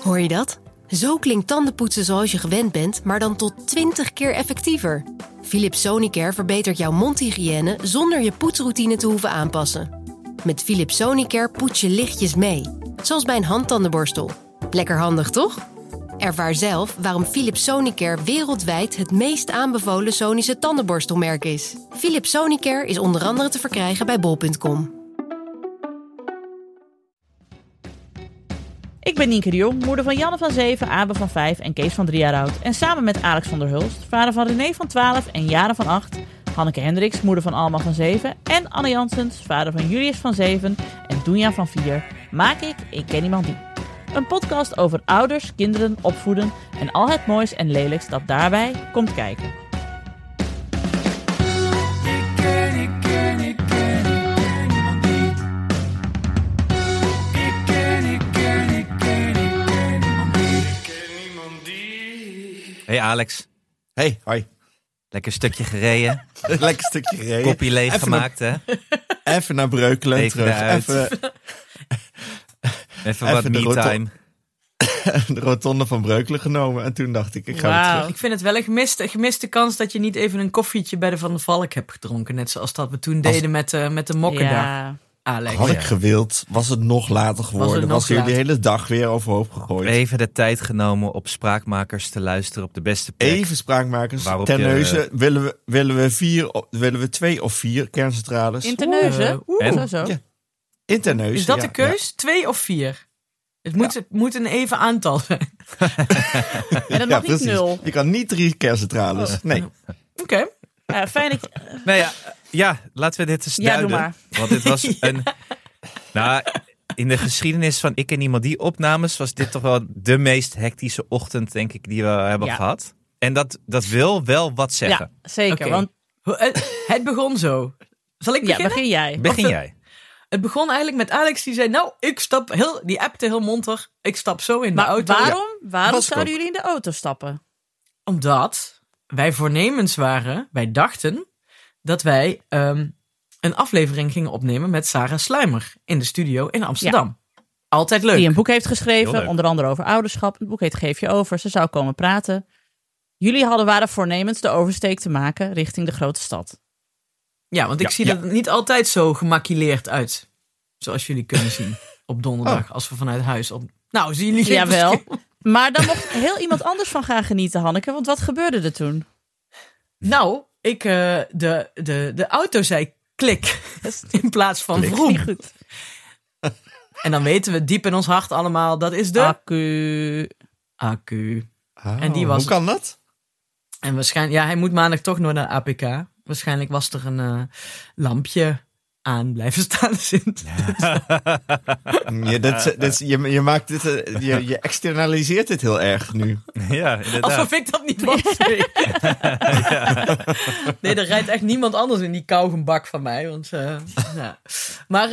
Hoor je dat? Zo klinkt tandenpoetsen zoals je gewend bent, maar dan tot 20 keer effectiever. Philips Sonicare verbetert jouw mondhygiëne zonder je poetsroutine te hoeven aanpassen. Met Philips Sonicare poets je lichtjes mee, zoals bij een handtandenborstel. Lekker handig, toch? Ervaar zelf waarom Philips Sonicare wereldwijd het meest aanbevolen Sonische tandenborstelmerk is. Philips Sonicare is onder andere te verkrijgen bij bol.com. Ik ben Nienke de Jong, moeder van Janne van 7, Abe van 5 en Kees van 3 jaar oud. En samen met Alex van der Hulst, vader van René van 12 en Jaren van 8... Hanneke Hendricks, moeder van Alma van 7... en Anne Janssens, vader van Julius van 7 en Doenja van 4... maak Ik Ken Iemand Die. Een podcast over ouders, kinderen, opvoeden... en al het moois en lelijks dat daarbij komt kijken. Hey Alex. Hey, hoi. Lekker stukje gereden. Lekker stukje gereden. Koppie leeg gemaakt, hè? Even naar Breukelen Even terug. eruit. Even wat me-time. De rotonde van Breukelen genomen. En toen dacht ik ga weer terug. Ik vind het wel een gemiste kans dat je niet even een koffietje bij de Van der Valk hebt gedronken. Net zoals dat we toen deden met de mokkendag. Ja. Alex. Had ik gewild, was het nog later geworden. Was hier de hele dag weer overhoop gegooid. Even de tijd genomen op Spraakmakers te luisteren op de beste plek. Even Spraakmakers. Waarop Terneuzen, willen we 2 of 4 kerncentrales? In Terneuzen? Zo. Ja. In Terneuzen, Is dat ja, de keus? 2 of 4? Het moet een even aantal zijn. En dat mag niet 0. Je kan niet 3 kerncentrales. Nee. Oké. Fijn dat je... Nou ja, laten we dit eens duiden. Doe maar. Want dit was een... Nou, in de geschiedenis van Ik en Iemand Die opnames... was dit toch wel de meest hectische ochtend, denk ik, die we hebben gehad. En dat wil wel wat zeggen. Ja, zeker. Okay. Want... Het begon zo. Zal ik beginnen? Ja, begin jij. Begin jij. Het begon eigenlijk met Alex die zei... die appte heel monter. Ik stap zo in de auto. Waarom zouden jullie in de auto stappen? Omdat wij voornemens waren... Wij dachten dat wij een aflevering gingen opnemen... met Sarah Sluimer in de studio in Amsterdam. Ja. Altijd leuk. Die een boek heeft geschreven, onder andere over ouderschap. Het boek heet Geef je over. Ze zou komen praten. Jullie waren voornemens de oversteek te maken richting de grote stad. Ja, want ik zie er niet altijd zo gemakileerd uit. Zoals jullie kunnen zien op donderdag. Als we vanuit huis op... Nou, zien jullie geen Jawel. verschil? Maar daar mocht heel iemand anders van gaan genieten, Hanneke. Want wat gebeurde er toen? Nou, de auto zei klik. In plaats van vroom. Goed. En dan weten we diep in ons hart allemaal... Dat is de... Accu. Oh, En die was... Hoe kan dat? En waarschijnlijk... Ja, hij moet maandag toch nog naar de APK. Waarschijnlijk was er een lampje aan blijven staan. Je maakt dit, je externaliseert dit heel erg nu. Ja, inderdaad. Alsof ik dat niet was. Nee. Nee, er rijdt echt niemand anders in die kauwgombak van mij. Want, ja. Maar,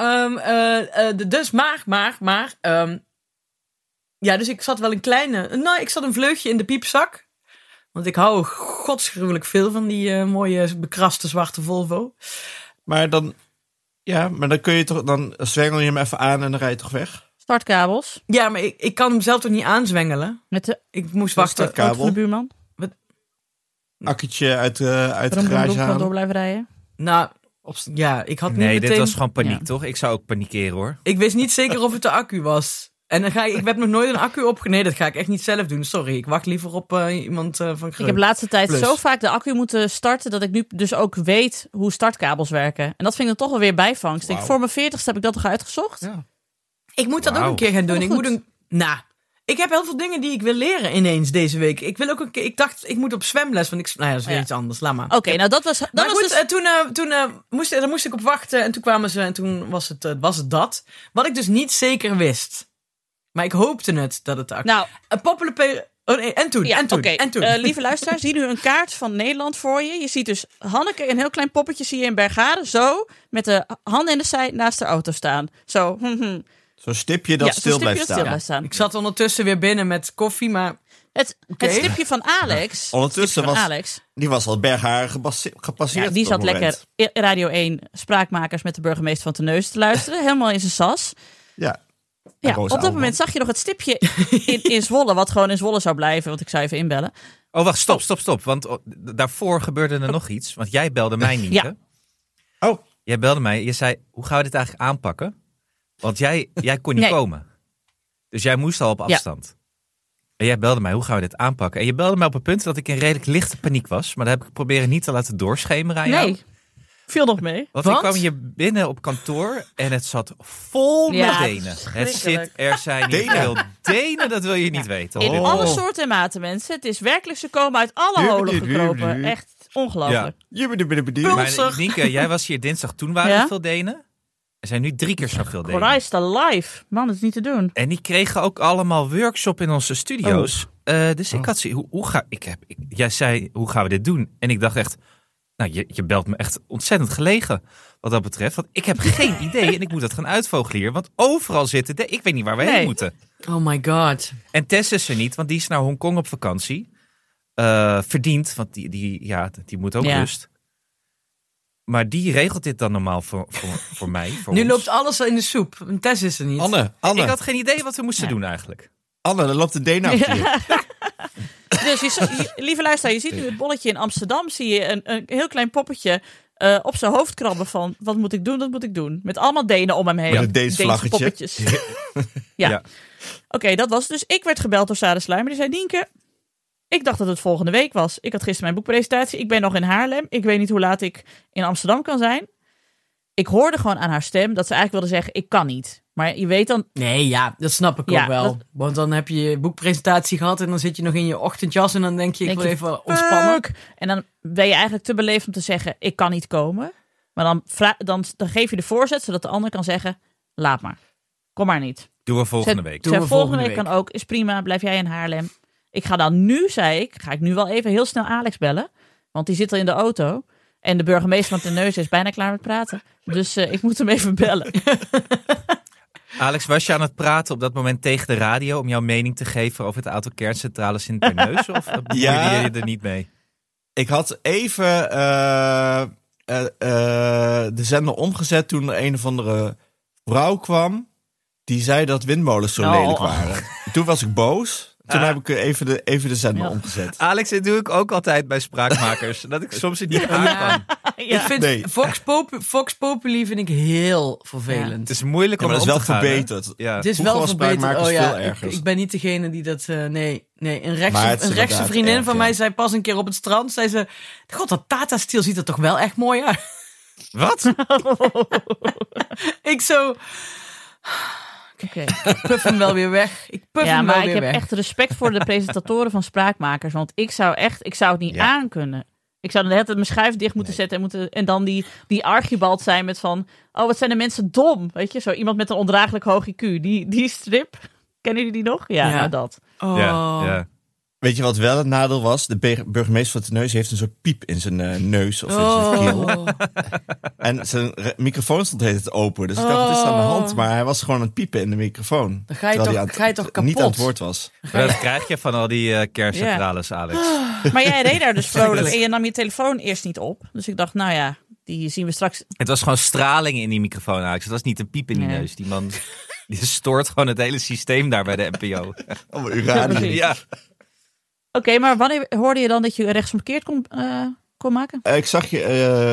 dus ik zat wel een kleine... Nou, ik zat een vleugje in de piepzak. Want ik hou godsgruwelijk veel van die mooie bekraste zwarte Volvo. Maar dan kun je toch... Dan zwengel je hem even aan en dan rij je toch weg? Startkabels. Ja, maar ik kan hem zelf toch niet aanzwengelen? Ik moest wachten. Auto van de buurman. Akkertje uit de garage halen. Door blijven rijden. Nou, ik had niet meteen... dit was gewoon paniek, toch? Ik zou ook panikeren, hoor. Ik wist niet zeker of het de accu was. En dan ik heb nog nooit een accu opgenomen. Nee, dat ga ik echt niet zelf doen. Sorry, ik wacht liever op iemand van Greut. Ik heb de laatste tijd Plus. zo vaak de accu moeten starten... dat ik nu dus ook weet hoe startkabels werken. En dat vind ik dan toch wel weer bijvangst. Wow. Voor mijn 40ste heb ik dat toch uitgezocht? Ja. Ik moet dat ook een keer gaan doen. Goed. Ik heb heel veel dingen die ik wil leren ineens deze week. Ik wil ook een keer... Ik dacht, ik moet op zwemles. Want dat is weer iets anders. Laat maar. Oké, nou dat was... Maar goed, toen moest ik op wachten. En toen kwamen ze en toen was het dat. Wat ik dus niet zeker wist. Maar ik hoopte dat het... Nou, een popular... Oh nee, en toen. Lieve luisteraars, zie nu een kaart van Nederland voor je. Je ziet dus Hanneke, een heel klein poppetje zie je in Bergharen. Zo, met de handen in de zij naast de auto staan. Zo, Zo'n stipje dat stil blijft staan. Ik zat ondertussen weer binnen met koffie, maar... Het stipje van Alex... Ondertussen die was al Bergharen gepasseerd. Ja, die zat lekker Radio 1 Spraakmakers met de burgemeester van Terneuzen te luisteren. Helemaal in zijn sas. Ja. En Ja, Roos op dat Aalman. moment zag je nog het stipje in Zwolle, wat gewoon in Zwolle zou blijven, want ik zou even inbellen. Oh, wacht, stop. Want daarvoor gebeurde er nog iets. Want jij belde mij niet, Ja. hè? Oh, Jij belde mij. Je zei, hoe gaan we dit eigenlijk aanpakken? Want jij kon niet Nee. komen. Dus jij moest al op afstand. En jij belde mij, hoe gaan we dit aanpakken? En je belde mij op een punt dat ik in redelijk lichte paniek was. Maar dat heb ik proberen niet te laten doorschemeren aan jou. Nee, viel nog mee. Want Want? ik kwam hier binnen op kantoor en het zat vol met Ja, Denen. verschrikkelijk. Er zijn niet Denen? veel Denen, dat wil je niet weten. In hoor. alle soorten en maten, mensen. Het is werkelijk, ze komen uit alle holen gekropen. Echt ongelooflijk. Maar Nienke, jij was hier dinsdag, toen waren Ja? er veel Denen. Er zijn nu 3 keer zoveel Denen. Christ alive. Man, dat is niet te doen. En die kregen ook allemaal workshop in onze studio's. Dus ik had ze. Jij zei, hoe gaan we dit doen? En ik dacht echt, nou, je belt me echt ontzettend gelegen wat dat betreft. Want ik heb geen idee en ik moet dat gaan uitvogelen hier. Want overal zitten, ik weet niet waar we heen moeten. Oh my god. En Tess is er niet, want die is naar Hongkong op vakantie. Verdiend, want die moet ook Ja. rust. Maar die regelt dit dan normaal voor mij. Voor Nu ons. loopt alles in de soep. Een Tess is er niet. Anne, Ik had geen idee wat we moesten doen eigenlijk. er loopt een Deen achter je. Dus lieve luisteraar, je ziet nu het bolletje in Amsterdam. Zie je een heel klein poppetje op zijn hoofd krabben van, wat moet ik doen, dat moet ik doen. Met allemaal Denen om hem heen. Met een Deens Deense vlaggetje. poppetjes. Ja. Ja. Oké, dat was dus. Ik werd gebeld door Sarah Sluimer. Die zei, Nienke, ik dacht dat het volgende week was. Ik had gisteren mijn boekpresentatie. Ik ben nog in Haarlem. Ik weet niet hoe laat ik in Amsterdam kan zijn. Ik hoorde gewoon aan haar stem dat ze eigenlijk wilde zeggen, ik kan niet. Maar je weet dan, Nee, ja, dat snap ik Ja, ook wel. dat- Want dan heb je je boekpresentatie gehad en dan zit je nog in je ochtendjas en dan denk je, ik denk wil je, even ontspannen. fuck. En dan ben je eigenlijk te beleefd om te zeggen, ik kan niet komen. Maar dan geef je de voorzet, zodat de ander kan zeggen, laat maar. Kom maar niet. Doen we volgende week. Doen we Volgende volgende week week. kan ook, is prima, blijf jij in Haarlem. Ik ga dan nu, ga ik nu wel even heel snel Alex bellen. Want die zit al in de auto. En de burgemeester van Terneuzen is bijna klaar met praten. Dus ik moet hem even bellen. Alex, was je aan het praten op dat moment tegen de radio om jouw mening te geven over het aantal kerncentrales in Terneuzen? Of bemoeide Ja. je er niet mee? Ik had even de zender omgezet toen er een of andere vrouw kwam. Die zei dat windmolens zo Oh. lelijk waren. Toen was ik boos. Toen heb ik even de zender Ja. omgezet. Alex, dit doe ik ook altijd bij spraakmakers. Dat ik soms het niet aan kan. Ja. Ik vind Nee. Vox Populi vind ik heel Het vervelend. is moeilijk Ja, om maar dat is om te wel gaan, hè? verbeterd. Ja. Het is Vroeger wel was verbeterd. spraakmakers Oh ja, veel erger. ik ben niet degene die dat... nee. Een Maar het rechtse is inderdaad vriendin erg, van ja. mij zei pas een keer op het strand, zei ze, god, dat Tata Steel ziet er toch wel echt mooi uit. Wat? Ik zo, Oké. ik puff hem wel weer weg. Ik puff Ja, hem wel maar ik weer heb weg. echt respect voor de presentatoren van spraakmakers. Want ik zou het niet Ja. aankunnen. Ik zou dan de hele tijd mijn schuif dicht moeten zetten. En dan die Archibald zijn met van, oh, wat zijn de mensen dom. Weet je, zo iemand met een ondraaglijk hoog IQ. Die strip, kennen jullie die nog? Ja, Ja. nou dat. Oh. Ja. Weet je wat wel het nadeel was? De burgemeester van Terneuzen heeft een soort piep in zijn neus of in zijn keel. Oh. En zijn microfoon stond de hele tijd open. Dus ik dacht, wat is er aan de hand? Maar hij was gewoon aan het piepen in de microfoon. Dan ga je Terwijl toch- hij ga je toch niet aan het kapot? woord was. Maar dat krijg je van al die kerncentrales, Alex. Maar jij reed daar dus vrolijk Verschrikkelijk. en je nam je telefoon eerst niet op. Dus ik dacht, nou ja, die zien we straks. Het was gewoon straling in die microfoon, Alex. Het was niet een piep in die Nee. neus. Die man die stoort gewoon het hele systeem daar bij de NPO. Oh, uranium. precies. Ja. Oké, maar wanneer hoorde je dan dat je rechtsomkeerd kon maken? Ik zag je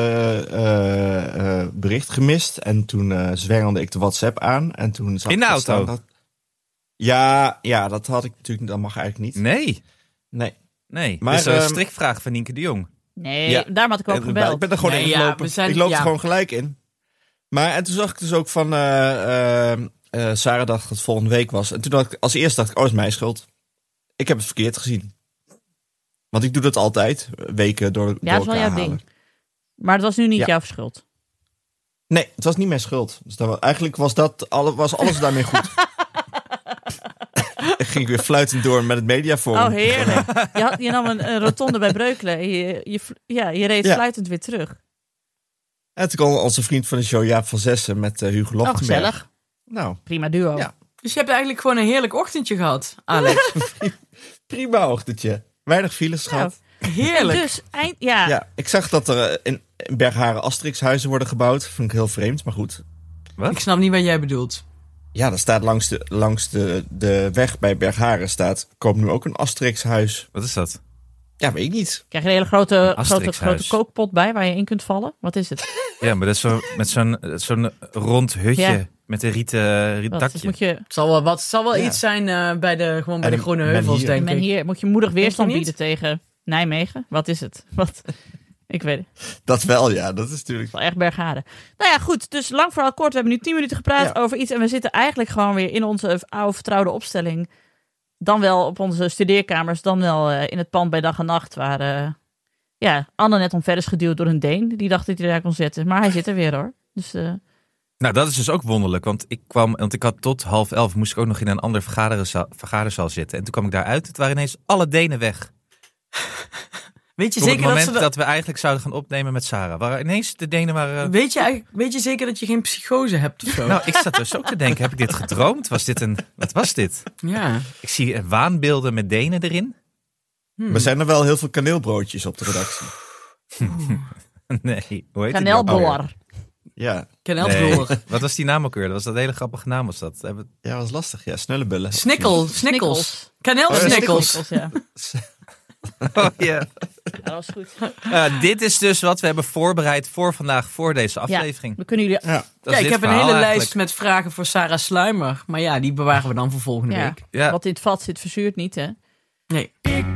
bericht gemist. En toen zwengelde ik de WhatsApp aan. En toen zag In de ik auto? staan dat- Ja, dat had ik natuurlijk. Dat mag eigenlijk niet. Nee. Nee. Maar, Maar, dat is een ehm, strikvraag van Nienke de Jong. Nee, Ja. daarom had ik ook Ik gebeld. ben er gewoon Nee, in ja, gelopen. we zijn- Ik loop ja. er gewoon gelijk in. Maar en toen zag ik dus ook van Sarah dacht dat het volgende week was. En toen dacht ik, als eerste dacht ik, oh, is mijn schuld. Ik heb het verkeerd gezien. Want ik doe dat altijd, weken door Ja, dat is wel elkaar jouw halen. ding. Maar het was nu niet Ja. jouw schuld. Nee, het was niet mijn schuld. Dus eigenlijk was alles daarmee goed. Ik ging weer fluitend door met het mediaforum. Oh, heerlijk. Je nam een rotonde bij Breukelen. En je reed Ja. fluitend weer terug. En toen kwam onze vriend van de show Jaap van Zessen met Hugo Oh, Lochtenberg. gezellig. Nou, Prima duo. Ja. Dus je hebt eigenlijk gewoon een heerlijk ochtendje gehad, Alex. prima ochtendje. Weinig files Nou, gehad. Heerlijk. Dus, ja. Ja, ik zag dat er in Bergharen Asterix-huizen worden gebouwd. Vind ik heel vreemd, maar goed. Ik snap niet wat jij bedoelt. Ja, er staat langs de weg bij Bergharen komt nu ook een Asterix-huis. Wat is dat? Ja, weet ik niet. Krijg je een hele grote Asterix-huis. kookpot bij waar je in kunt vallen? Wat is het? Ja, maar dat is met zo'n rond hutje Ja. met een rieten Wat? Dus dakje. moet je, Het zal wel Ja. iets zijn bij de En Groene men Heuvels, hier. denk ik. hier moet je moedig weerstand Denk je bieden tegen Nijmegen. Wat is het? Ik weet het. Dat wel, ja. Dat is natuurlijk... Wel echt Bergharen. Nou ja, goed. Dus lang verhaal kort. We hebben nu 10 minuten gepraat over iets. En we zitten eigenlijk gewoon weer in onze oude vertrouwde opstelling. Dan wel op onze studeerkamers. Dan wel in het pand bij dag en nacht. Waar Anne net omver is geduwd door een Deen. Die dacht dat hij daar kon zitten. Maar hij zit er weer hoor. Dus Nou, dat is dus ook wonderlijk. Want ik had tot 10:30 moest ik ook nog in een ander vergaderzaal zitten. En toen kwam ik daaruit. Het waren ineens alle Denen weg. Weet je Op het zeker moment dat we eigenlijk zouden gaan opnemen met Sarah. Waren ineens de Denen waren... Weet je zeker dat je geen psychose hebt of zo? Nou, ik zat dus ook te denken, heb ik dit gedroomd? Wat was dit? Ja. Ik zie waanbeelden met Denen erin. Er zijn er wel heel veel kaneelbroodjes op de redactie. Nee, hoe heet Kanelboor. Ja, Kanelboor. Nee. Wat was die naam ook weer? Dat was een hele grappige naam was dat. ja, was lastig. Ja, snullebullen. Snikkels. Kanelsnikkels. Ja. Oh, ja. Dat was goed. Dit is dus wat we hebben voorbereid voor vandaag, voor deze aflevering. We kunnen jullie... Ja. Dat is Ja, ik dit heb een verhaal hele eigenlijk. lijst met vragen voor Sarah Sluimer. Maar ja, die bewaren we dan voor volgende Ja. week. Ja. Wat in het vat zit, verzuurt niet, hè? Nee.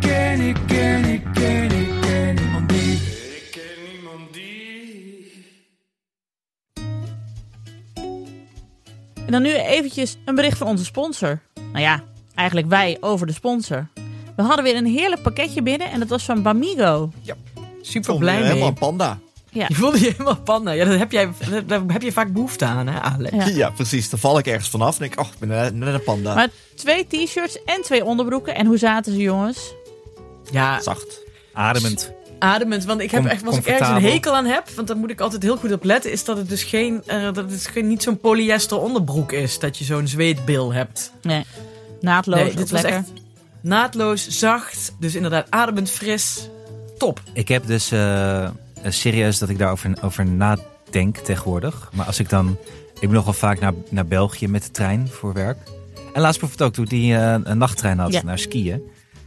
En dan nu eventjes een bericht van onze sponsor. Nou ja, eigenlijk wij over de sponsor. We hadden weer een heerlijk pakketje binnen en dat was van Bamigo. Super blij mee. Helemaal panda. Ja. Je voelde je helemaal panda. Ja, daar heb je vaak behoefte aan, hè, Alex? Ja. Ja, precies. Dan val ik ergens vanaf en denk ik, ik ben net een panda. Maar 2 t-shirts en 2 onderbroeken. En hoe zaten ze, jongens? Ja, Zacht. Ademend. ademend. Want ik heb echt, als ik ergens een Comfortabel. hekel aan heb, want daar moet ik altijd heel goed op letten, is dat het dus niet zo'n polyester onderbroek is. Dat je zo'n zweetbil hebt. Nee, naadloos. Nee, ook dit was lekker. echt naadloos, zacht. Dus inderdaad ademend, fris. Top. Ik heb dus serieus dat ik daarover nadenk tegenwoordig. Maar als ik dan... Ik ben nog wel vaak naar België met de trein voor werk. En laatst bijvoorbeeld ook toen die een nachttrein had naar skiën.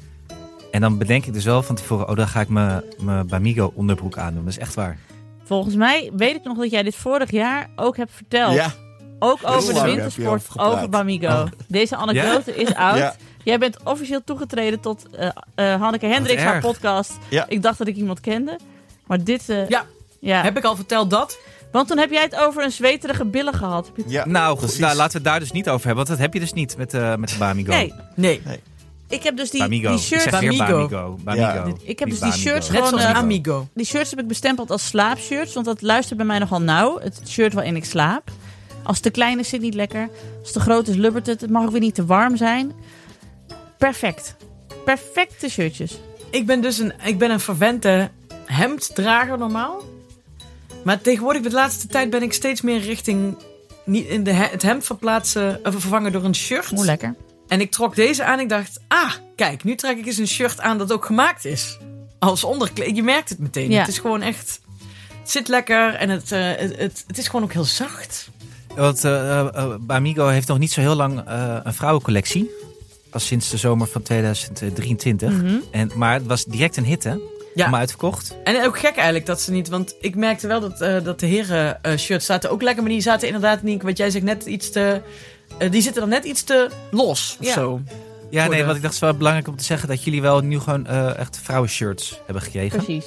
En dan bedenk ik dus wel van tevoren... dan ga ik mijn Bamigo onderbroek aandoen. Dat is echt waar. Volgens mij weet ik nog dat jij dit vorig jaar ook hebt verteld. Ja. Ook over de lang heb je wintersport, over gepraat. over Bamigo. Deze anekdote is oud. Ja. Jij bent officieel toegetreden tot Hanneke Hendricks, Wat haar erg. podcast. Ja. Ik dacht dat ik iemand kende. Maar dit... Ja. Heb ik al verteld dat? Want toen heb jij het over een zweterige billen gehad. Heb je het- Ja, Nou, precies. goed, laten we het daar dus niet over hebben. Want dat heb je dus niet met de Bamigo. Nee, Nee. ik heb dus die Bamigo. shirts... Ik zeg weer Bamigo. Bamigo. Ja. Ik heb Niet dus die shirts Bamigo. Net zoals Gewoon, Amigo. Die shirts heb ik bestempeld als slaapshirts. Want dat luistert bij mij nogal nauw. Het shirt waarin ik slaap. Als het te klein is, zit het niet lekker. Als het te groot is, lubbert het. Het mag ook weer niet te warm zijn. Perfect. Perfecte shirtjes. Ik ben een verwente hemddrager normaal. Maar tegenwoordig, de laatste tijd, ben ik steeds meer richting het hemd vervangen door een shirt. Hoe lekker. En ik trok deze aan en ik dacht, kijk, nu trek ik eens een shirt aan dat ook gemaakt is. Als onderkleed. Je merkt het meteen. Ja. Het is gewoon echt... Het zit lekker en het is gewoon ook heel zacht. Want Bamigo heeft nog niet zo heel lang een vrouwencollectie. Pas sinds de zomer van 2023. Maar het was direct een hit, hè? Ja. Allemaal uitverkocht. En ook gek eigenlijk dat ze niet... Want ik merkte wel dat de heren shirts zaten ook lekker. Maar die zaten inderdaad niet... Wat jij zegt, net iets te... die zitten dan net iets te los of Ja. zo. Ja, Voor nee, de- want ik dacht het is wel belangrijk om te zeggen... dat jullie wel nu gewoon echt vrouwenshirts hebben gekregen. Precies.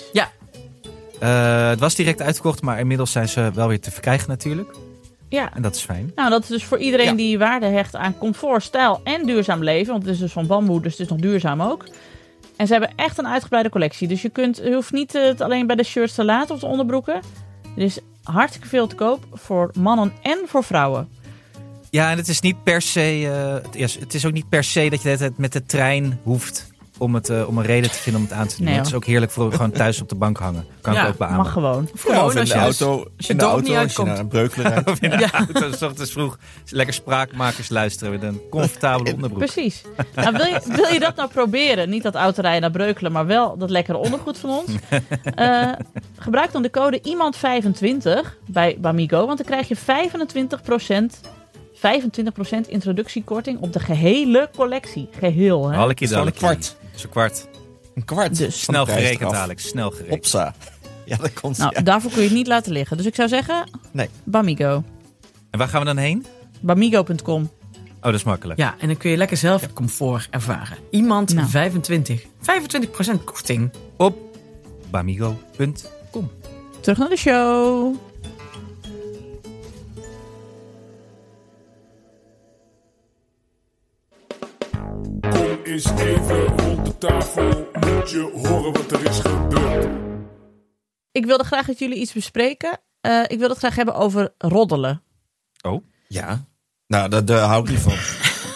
Het was direct uitverkocht, maar inmiddels zijn ze wel weer te verkrijgen natuurlijk. Ja. En dat is fijn. Nou, dat is dus voor iedereen Ja. die waarde hecht aan comfort, stijl en duurzaam leven. Want het is dus van bamboe, dus het is nog duurzaam ook. En ze hebben echt een uitgebreide collectie. Dus je hoeft niet het alleen bij de shirts te laten of de onderbroeken. Er is hartstikke veel te koop voor mannen en voor vrouwen. Ja, en het is niet per se... het is ook niet per se dat je de hele tijd met de trein hoeft... om een reden te vinden om het aan te doen. Nee, Het is ook heerlijk voor gewoon thuis op de bank hangen. Kan Ja, ik ook beamen. Mag gewoon. Gewoon of in als de je auto, als je dorp niet als je uitkomt. naar een Breukelen rijdt. Of in de auto, 's ochtends vroeg lekker spraakmakers luisteren met een comfortabele onderbroek. Precies. Nou, wil je dat nou proberen? Niet dat autorijden naar Breukelen, maar wel dat lekkere ondergoed van ons. Gebruik dan de code iemand25 bij Bamigo. Want dan krijg je 25% 25% introductiekorting op de gehele collectie. Geheel, hè? Alle keer Dat is dadelijk. wel een kwart. Dat is een kwart. Een kwart. Dus. Snel van de prijs gerekend, eraf. Alex. Snel gerekend. Hopsa. Ja, dat komt. Nou, ja. daarvoor kun je het niet laten liggen. Dus ik zou zeggen, Nee. Bamigo. En waar gaan we dan heen? Bamigo.com. Oh, dat is makkelijk. Ja, en dan kun je lekker zelf het comfort ervaren. Iemand Nou. 25% korting. Op bamigo.com. Terug naar de show. Kom eens even rond de tafel, moet je horen wat er is gebeurd. Ik wilde graag dat jullie iets bespreken. Ik wil het graag hebben over roddelen. Oh, Ja. Nou, daar hou ik niet van.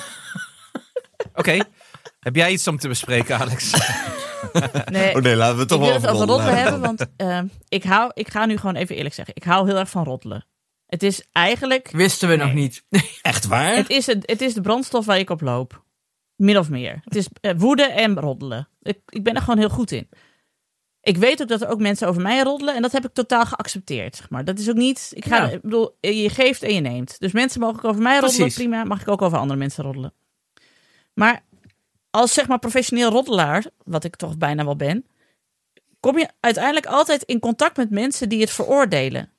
oké. Heb jij iets om te bespreken, Alex? Nee, Oh nee, laten we het toch ik wil wel het over roddelen roddelen hebben, want ik ga nu gewoon even eerlijk zeggen. Ik hou heel erg van roddelen. Het is eigenlijk... Wisten we nog niet. Echt waar? Het is de brandstof waar ik op loop. Min of meer. Het is woede en roddelen. Ik ben er gewoon heel goed in. Ik weet ook dat er ook mensen over mij roddelen. En dat heb ik totaal geaccepteerd. Zeg maar. Dat is ook niet... Ik bedoel, je geeft en je neemt. Dus mensen mogen ook over mij roddelen. Precies. Prima. Mag ik ook over andere mensen roddelen. Maar als zeg maar professioneel roddelaar, wat ik toch bijna wel ben, kom je uiteindelijk altijd in contact met mensen die het veroordelen.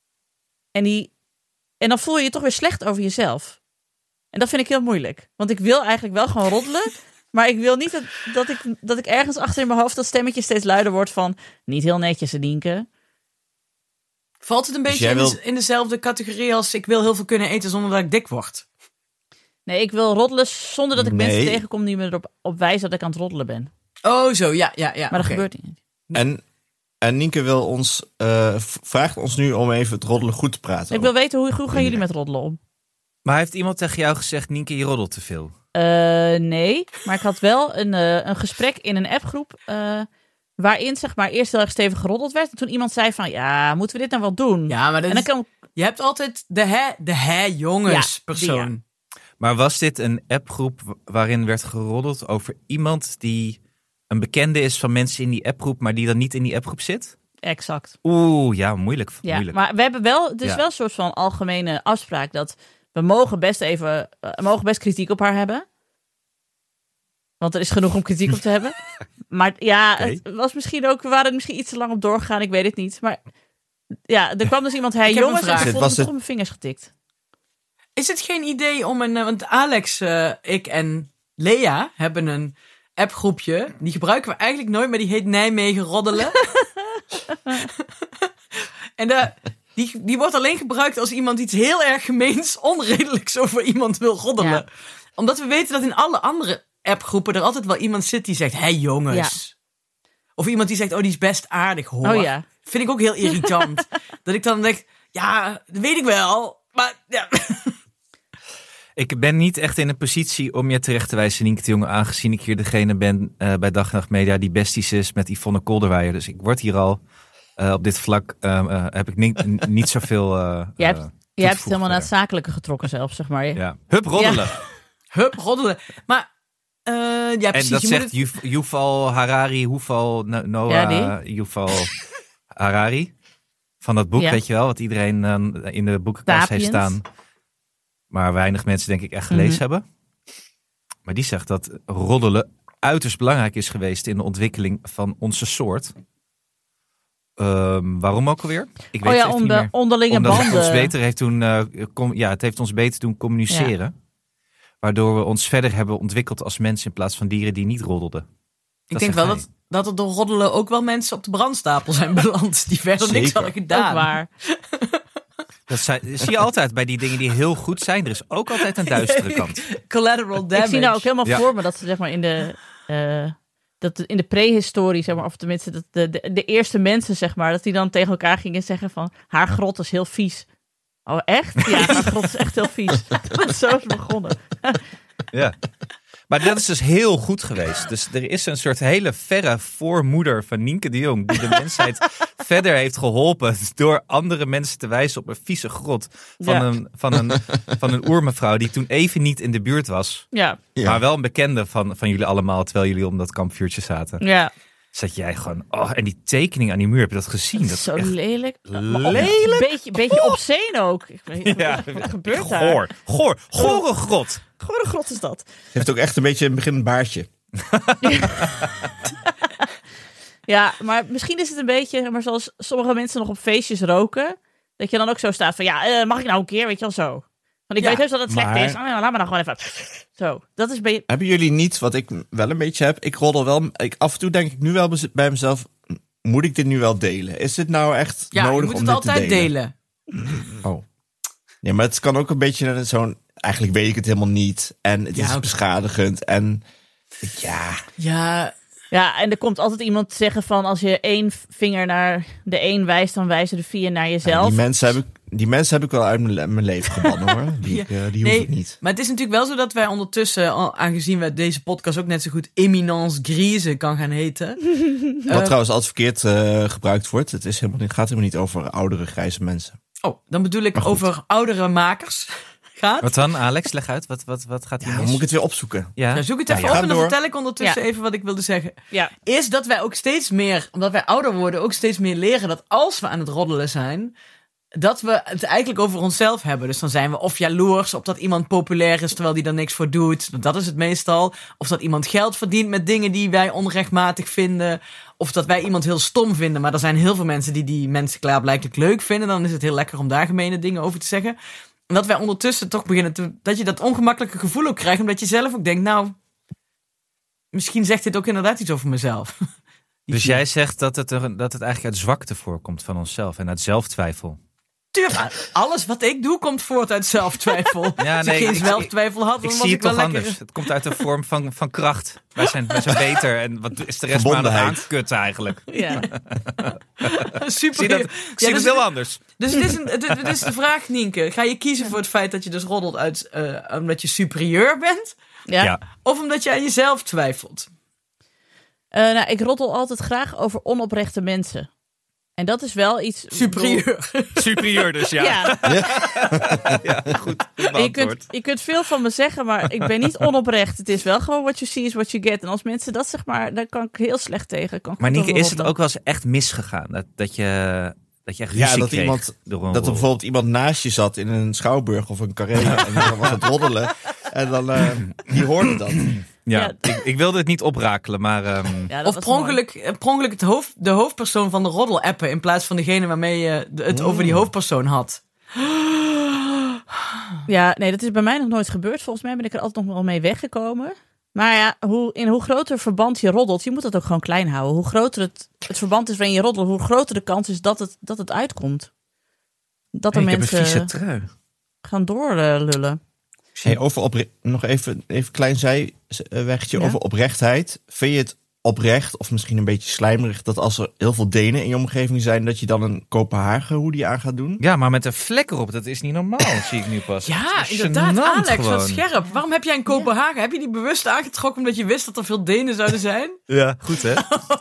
En dan voel je je toch weer slecht over jezelf. En dat vind ik heel moeilijk. Want ik wil eigenlijk wel gewoon roddelen. Maar ik wil niet dat ik ergens achter in mijn hoofd dat stemmetje steeds luider wordt van niet heel netjes, Nienke. Valt het een Dus beetje jij wil- in dezelfde categorie als ik wil heel veel kunnen eten zonder dat ik dik word? Nee, ik wil roddelen zonder dat ik Nee. mensen tegenkom die me erop op wijzen dat ik aan het roddelen ben. Oh zo, ja. Maar dat oké. gebeurt niet. En Nienke wil vraagt ons nu om even het roddelen goed te praten. Ik wil weten, hoe gaan jullie met roddelen om? Maar heeft iemand tegen jou gezegd, Nienke, je roddelt te veel? Nee, maar ik had wel een gesprek in een appgroep waarin zeg maar eerst heel erg stevig geroddeld werd. En toen iemand zei van, ja, moeten we dit nou wel doen? Ja, maar En dan kan je hebt altijd de jongens Ja, persoon. Maar was dit een appgroep waarin werd geroddeld over iemand die een bekende is van mensen in die appgroep, maar die dan niet in die appgroep zit? exact. Oeh, ja, moeilijk. Ja, moeilijk. maar we hebben wel, het is Ja. wel een soort van algemene afspraak dat we mogen best kritiek op haar hebben. Want er is genoeg om kritiek op te hebben. Maar ja, Oké. het was misschien ook, we waren er misschien iets te lang op doorgegaan, ik weet het niet. Maar ja, er kwam dus iemand, hey Ik heb een jongens, en vraag. ik voelde Was me het- toch op mijn vingers getikt. Is het geen idee om want Alex, ik en Lea hebben een appgroepje. Die gebruiken we eigenlijk nooit, maar die heet Nijmegen Roddelen. En die wordt alleen gebruikt als iemand iets heel erg gemeens, onredelijks over iemand wil roddelen. Ja. Omdat we weten dat in alle andere appgroepen er altijd wel iemand zit die zegt, hey jongens. Of iemand die zegt, oh die is best aardig hoor. Oh ja. Vind ik ook heel irritant. Dat ik dan denk, ja, dat weet ik wel. Maar ja. Ik ben niet echt in een positie om je terecht te wijzen, Nienke de Jonge, aangezien ik hier degene ben bij Dag en Nacht Media die besties is met Yvonne Kolderweijer. Dus ik word hier al op dit vlak, heb ik niet zoveel Je hebt het helemaal naar het verder. zakelijke getrokken zelfs, zeg maar. Ja. Hup, roddelen. Hup, roddelen. Maar, ja En precies. dat je moet zegt het- Yuval Harari, Noah Ja, Yuval Harari. Van dat boek, Ja. weet je wel, wat iedereen in de boekenkast heeft Sapiens. staan. Maar weinig mensen denk ik echt gelezen hebben. Maar die zegt dat roddelen uiterst belangrijk is geweest in de ontwikkeling van onze soort. Waarom ook alweer? Ik Oh het ja, echt om niet de meer. onderlinge Omdat het ons banden. beter heeft doen, het heeft ons beter doen communiceren. Waardoor we ons verder hebben ontwikkeld als mensen in plaats van dieren die niet roddelden. Ik Dat denk zegt wel hij. dat er door roddelen ook wel mensen op de brandstapel zijn beland. Die verder niks Zeker. hadden gedaan. Ook waar. Dat zie je altijd bij die dingen die heel goed zijn. Er is ook altijd een duistere kant. Collateral damage. Ik zie nou ook helemaal Ja. voor me dat ze zeg maar in de prehistorie, zeg maar, of tenminste dat de eerste mensen, zeg maar, dat die dan tegen elkaar gingen zeggen van haar grot is heel vies. Oh, echt? Ja, haar grot is echt heel vies. Zo is het begonnen. Ja. Maar dat is dus heel goed geweest. Dus er is een soort hele verre voormoeder van Nienke de Jong die de mensheid verder heeft geholpen door andere mensen te wijzen op een vieze grot van een oermevrouw die toen even niet in de buurt was. Ja, Ja. Maar wel een bekende van jullie allemaal terwijl jullie om dat kampvuurtje zaten. ja. zat jij gewoon... Oh, en die tekening aan die muur, heb je dat gezien? Dat is Zo echt lelijk. lelijk. Beetje obscene ook. Ik weet niet, Ja, wat gebeurt daar? Gore grot. Gore grot is dat. Ze heeft ook echt een beetje in het begin een baardje. Ja, maar misschien is het een beetje... Maar zoals sommige mensen nog op feestjes roken... Dat je dan ook zo staat van... Ja, mag ik nou een keer? Weet je wel zo. Want ik weet heus dat het slecht maar- is. Oh, ja, laat me dan gewoon even... Zo, dat is een beetje... Hebben jullie niet, wat ik wel een beetje heb... Ik roddel wel... Af en toe denk ik nu wel bij mezelf... Moet ik dit nu wel delen? Is dit nou echt Ja, je nodig moet om het dit te altijd delen? Oh. Nee, maar het kan ook een beetje zo'n... Eigenlijk weet ik het helemaal niet. En het is ook. beschadigend. En ja... Ja, en er komt altijd iemand zeggen van... Als je 1 vinger naar de een wijst... Dan wijzen de 4 naar jezelf. Die mensen heb ik wel uit mijn leven gebannen, hoor. Die hoef ik niet. Maar het is natuurlijk wel zo dat wij ondertussen... Aangezien we deze podcast ook net zo goed... Eminence Grise kan gaan heten. Wat trouwens altijd verkeerd gebruikt wordt. Het gaat helemaal niet over oudere grijze mensen. Oh, dan bedoel ik over oudere makers gaat. Wat dan, Alex? Leg uit. Wat gaat hier Ja, mis? moet ik het weer opzoeken? Ja. Ja, zoek het Ja, even ja. op Ga en dan door. vertel ik ondertussen Ja. even wat ik wilde zeggen. Ja. Is dat wij ook steeds meer, omdat wij ouder worden, ook steeds meer leren dat als we aan het roddelen zijn, dat we het eigenlijk over onszelf hebben. Dus dan zijn we of jaloers op dat iemand populair is terwijl die er niks voor doet. Dat is het meestal. Of dat iemand geld verdient met dingen die wij onrechtmatig vinden. Of dat wij iemand heel stom vinden. Maar er zijn heel veel mensen die mensen klaarblijkelijk leuk vinden. Dan is het heel lekker om daar gemene dingen over te zeggen. En dat wij ondertussen toch beginnen dat je dat ongemakkelijke gevoel ook krijgt. Omdat je zelf ook denkt, nou, misschien zegt dit ook inderdaad iets over mezelf. Dus jij zegt dat het eigenlijk uit zwakte voorkomt van onszelf en uit zelftwijfel. Tuurlijk, alles wat ik doe komt voort uit zelftwijfel. Ja, Als ik geen zelftwijfel had, Ik dan was zie ik het wel toch lekker. anders. Het komt uit een vorm van kracht. Wij zijn beter. En wat is de rest maar aan het Verbondenheid. aankutten eigenlijk? Ja. Super. Ik zie dat heel anders. Dus het is de vraag, Nienke. Ga je kiezen voor het feit dat je dus roddelt uit omdat je superieur bent? Ja. Ja. Of omdat je aan jezelf twijfelt? Nou, ik roddel altijd graag over onoprechte mensen. En dat is wel iets... Superieur. Superieur dus, ja. Ja. Ja, goed En beantwoord. je kunt veel van me zeggen, maar ik ben niet onoprecht. Het is wel gewoon what you see is what you get. En als mensen dat zeg maar, daar kan ik heel slecht tegen. Maar Nienke, is het ook wel eens echt misgegaan? Dat je echt ruzie dat kreeg iemand- door een Dat er rol? bijvoorbeeld iemand naast je zat in een schouwburg of een carré. En dan was het roddelen. En dan, die hoorde dat. Ja, ik wilde het niet oprakelen, maar... Ja, dat Of was per ongeluk de hoofdpersoon van de roddel appen in plaats van degene waarmee je het over die hoofdpersoon had. mooi. Ja, nee, dat is bij mij nog nooit gebeurd. Volgens mij ben ik er altijd nog wel mee weggekomen. Maar ja, hoe groter verband je roddelt, je moet dat ook gewoon klein houden. Hoe groter het verband is waarin je roddelt, hoe groter de kans is dat het uitkomt. Dat er ik heb een vieze mensen trui. gaan doorlullen. Hey, nog even een klein zijwegje Ja. over oprechtheid. Vind je het oprecht of misschien een beetje slijmerig dat als er heel veel Denen in je omgeving zijn, dat je dan een Kopenhagen hoodie aan gaat doen? Ja, maar met een vlek erop, dat is niet normaal, zie ik nu pas. Ja, Dat is inderdaad, gênant Alex, gewoon. wat scherp. Waarom heb jij in Kopenhagen, heb je die bewust aangetrokken omdat je wist dat er veel Denen zouden zijn? Ja, goed hè?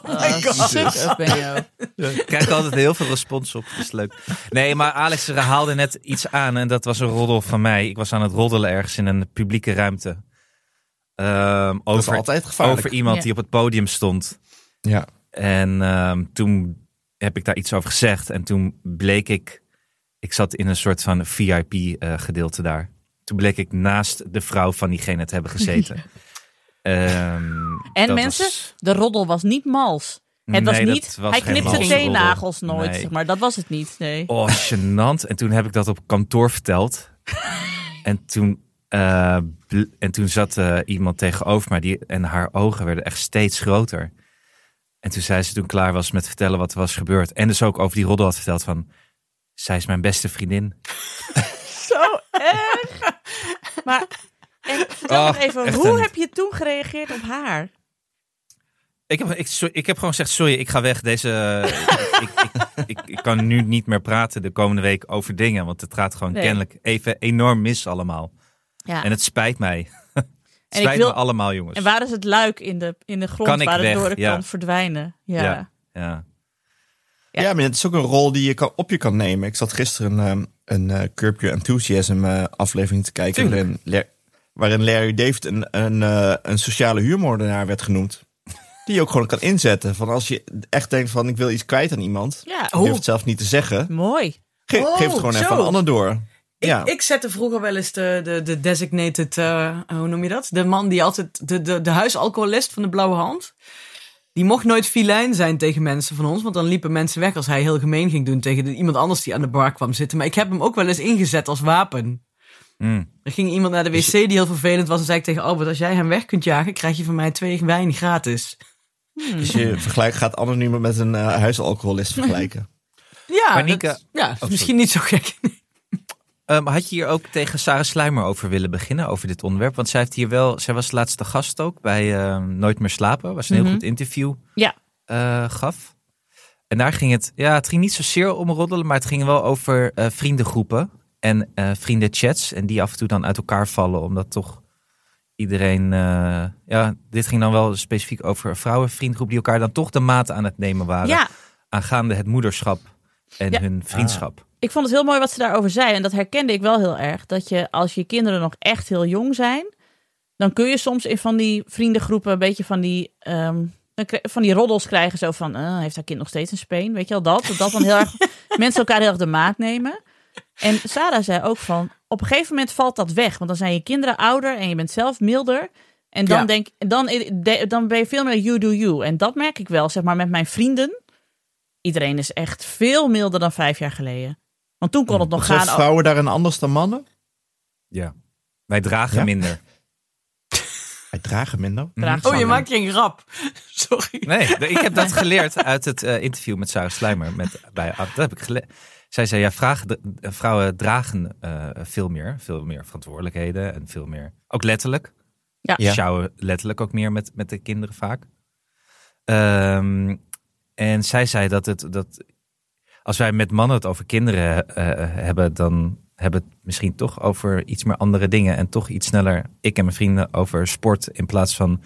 Suk ben je ook. Ik krijg altijd heel veel respons op, dat is leuk. Nee, maar Alex haalde net iets aan en dat was een roddel van mij. Ik was aan het roddelen ergens in een publieke ruimte. Dat is Over, altijd gevaarlijk. over iemand Ja. die op het podium stond. Ja. En toen heb ik daar iets over gezegd. En toen bleek ik zat in een soort van VIP-gedeelte daar. Toen bleek ik naast de vrouw van diegene te hebben gezeten. En dat mensen, was- de roddel was niet mals. Het was Nee, niet, dat was hij geen knipte mals teennagels roddel. nooit, Nee. zeg maar. Dat was het niet, nee. Oh, gênant. En toen heb ik dat op kantoor verteld. En toen zat iemand tegenover mij en haar ogen werden echt steeds groter. En toen zei ze toen klaar was met vertellen wat er was gebeurd. En dus ook over die roddel had verteld van, zij is mijn beste vriendin. Zo erg. Maar, en vertel Oh, nog even, echt hoe een- heb je toen gereageerd op haar? Ik heb gewoon gezegd, sorry, ik ga weg. Ik kan nu niet meer praten de komende week over dingen. Want het gaat gewoon Nee. kennelijk even enorm mis allemaal. Ja. En het spijt mij. Het ik spijt wil- me allemaal, jongens. En waar is het luik in de grond Kan ik waar het weg? door de Ja. kan verdwijnen? Ja. Ja. Ja. Ja. Ja, maar het is ook een rol die je op je kan nemen. Ik zat gisteren een Curb Your Enthusiasm aflevering te kijken. Waarin Larry David een sociale huurmoordenaar werd genoemd. Die je ook gewoon kan inzetten. Van als je echt denkt van ik wil iets kwijt aan iemand. Ja, Je hoeft het zelf niet te zeggen. mooi. Geef het gewoon even zo. aan een ander door. Ja. Ik zette vroeger wel eens de designated, hoe noem je dat? De man die altijd, de huisalcoholist van de blauwe hand. Die mocht nooit filijn zijn tegen mensen van ons. Want dan liepen mensen weg als hij heel gemeen ging doen tegen iemand anders die aan de bar kwam zitten. Maar ik heb hem ook wel eens ingezet als wapen. Er ging iemand naar de wc die heel vervelend was. En zei ik tegen Albert, als jij hem weg kunt jagen, krijg je van mij 2 wijn gratis. Dus je gaat anoniem met een huisalcoholist vergelijken. Ja, Maar Nieke- dat is misschien niet zo gek. Had je hier ook tegen Sarah Sluimer over willen beginnen, over dit onderwerp? Want zij was laatste gast ook bij Nooit meer slapen. Was een heel goed interview gaf. En daar ging het ging niet zozeer om roddelen, maar het ging wel over vriendengroepen en vriendenchats. En die af en toe dan uit elkaar vallen, omdat toch iedereen... dit ging dan wel specifiek over vrouwenvriendengroepen die elkaar dan toch de maat aan het nemen waren. Aangaande het moederschap en hun vriendschap. Ik vond het heel mooi wat ze daarover zei. En dat herkende ik wel heel erg. Dat je, als je kinderen nog echt heel jong zijn, dan kun je soms in van die vriendengroepen een beetje van die roddels krijgen. Zo van, heeft haar kind nog steeds een speen? Weet je wel, dat dan heel erg mensen elkaar heel erg de maat nemen. En Sarah zei ook van, op een gegeven moment valt dat weg. Want dan zijn je kinderen ouder en je bent zelf milder. En dan dan ben je veel meer you do you. En dat merk ik wel, zeg maar, met mijn vrienden. Iedereen is echt veel milder dan 5 jaar geleden. Want toen kon het nog gaan... Zijn vrouwen daarin anders dan mannen? Ja. Wij dragen minder. Wij dragen minder? Oh, je maakt geen grap. Sorry. Nee, ik heb dat geleerd uit het interview met Sarah Sluimer. Dat heb ik geleerd. Zij zei, vrouwen dragen veel meer verantwoordelijkheden en veel meer, ook letterlijk. Ja. Sjouwen letterlijk ook meer met de kinderen vaak. En zij zei dat als wij met mannen het over kinderen hebben, dan hebben we het misschien toch over iets meer andere dingen. En toch iets sneller, ik en mijn vrienden, over sport in plaats van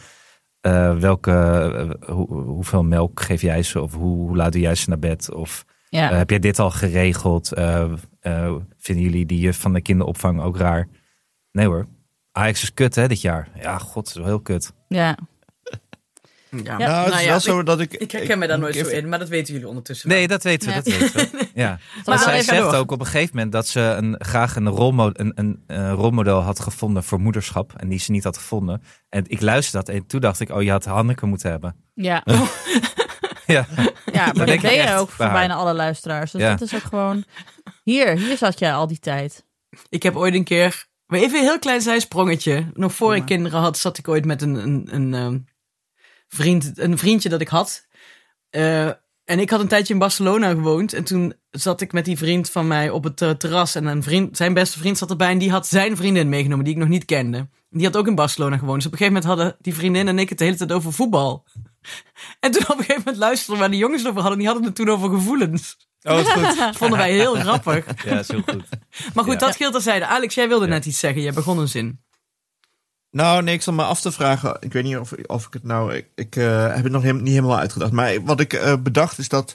hoeveel melk geef jij ze? Of hoe laat doe jij ze naar bed? Of heb jij dit al geregeld? Vinden jullie die juf van de kinderopvang ook raar? Nee hoor. Ajax is kut dit jaar. Ja, god, is wel heel kut. Ja. Ja, Nou, het is wel zo dat ik herken me daar nooit zo in, maar dat weten jullie ondertussen wel. Nee, dat weten we. Ja. Dat weten we. Ja. Maar zij even zegt door. ook op een gegeven moment dat ze graag een rolmodel had gevonden voor moederschap. En die ze niet had gevonden. En ik luisterde dat en toen dacht ik, je had Hanneke moeten hebben. Ja. Ja, Ja, maar dat denk ik ben je echt ook bij voor haar. bijna alle luisteraars. Dus Ja. dat is ook gewoon... Hier zat jij al die tijd. Ik heb ooit een keer, maar even een heel klein zijsprongetje. Nog voor ik kinderen had, zat ik ooit met een vriendje dat ik had. En ik had een tijdje in Barcelona gewoond. En toen zat ik met die vriend van mij op het terras. En zijn beste vriend zat erbij. En die had zijn vriendin meegenomen, die ik nog niet kende. Die had ook in Barcelona gewoond. Dus op een gegeven moment hadden die vriendin en ik het de hele tijd over voetbal. En toen op een gegeven moment luisterden waar die jongens het over hadden. Die hadden het toen over gevoelens. Oh, is goed. Dat vonden wij heel grappig. Ja, is heel goed. Maar goed, Ja. dat geldt terzijde. Alex, jij wilde net iets zeggen. Jij begon een zin. Nou, nee, ik zat me af te vragen. Ik weet niet of ik het nou... Ik heb het nog niet helemaal uitgedacht. Maar wat ik bedacht is dat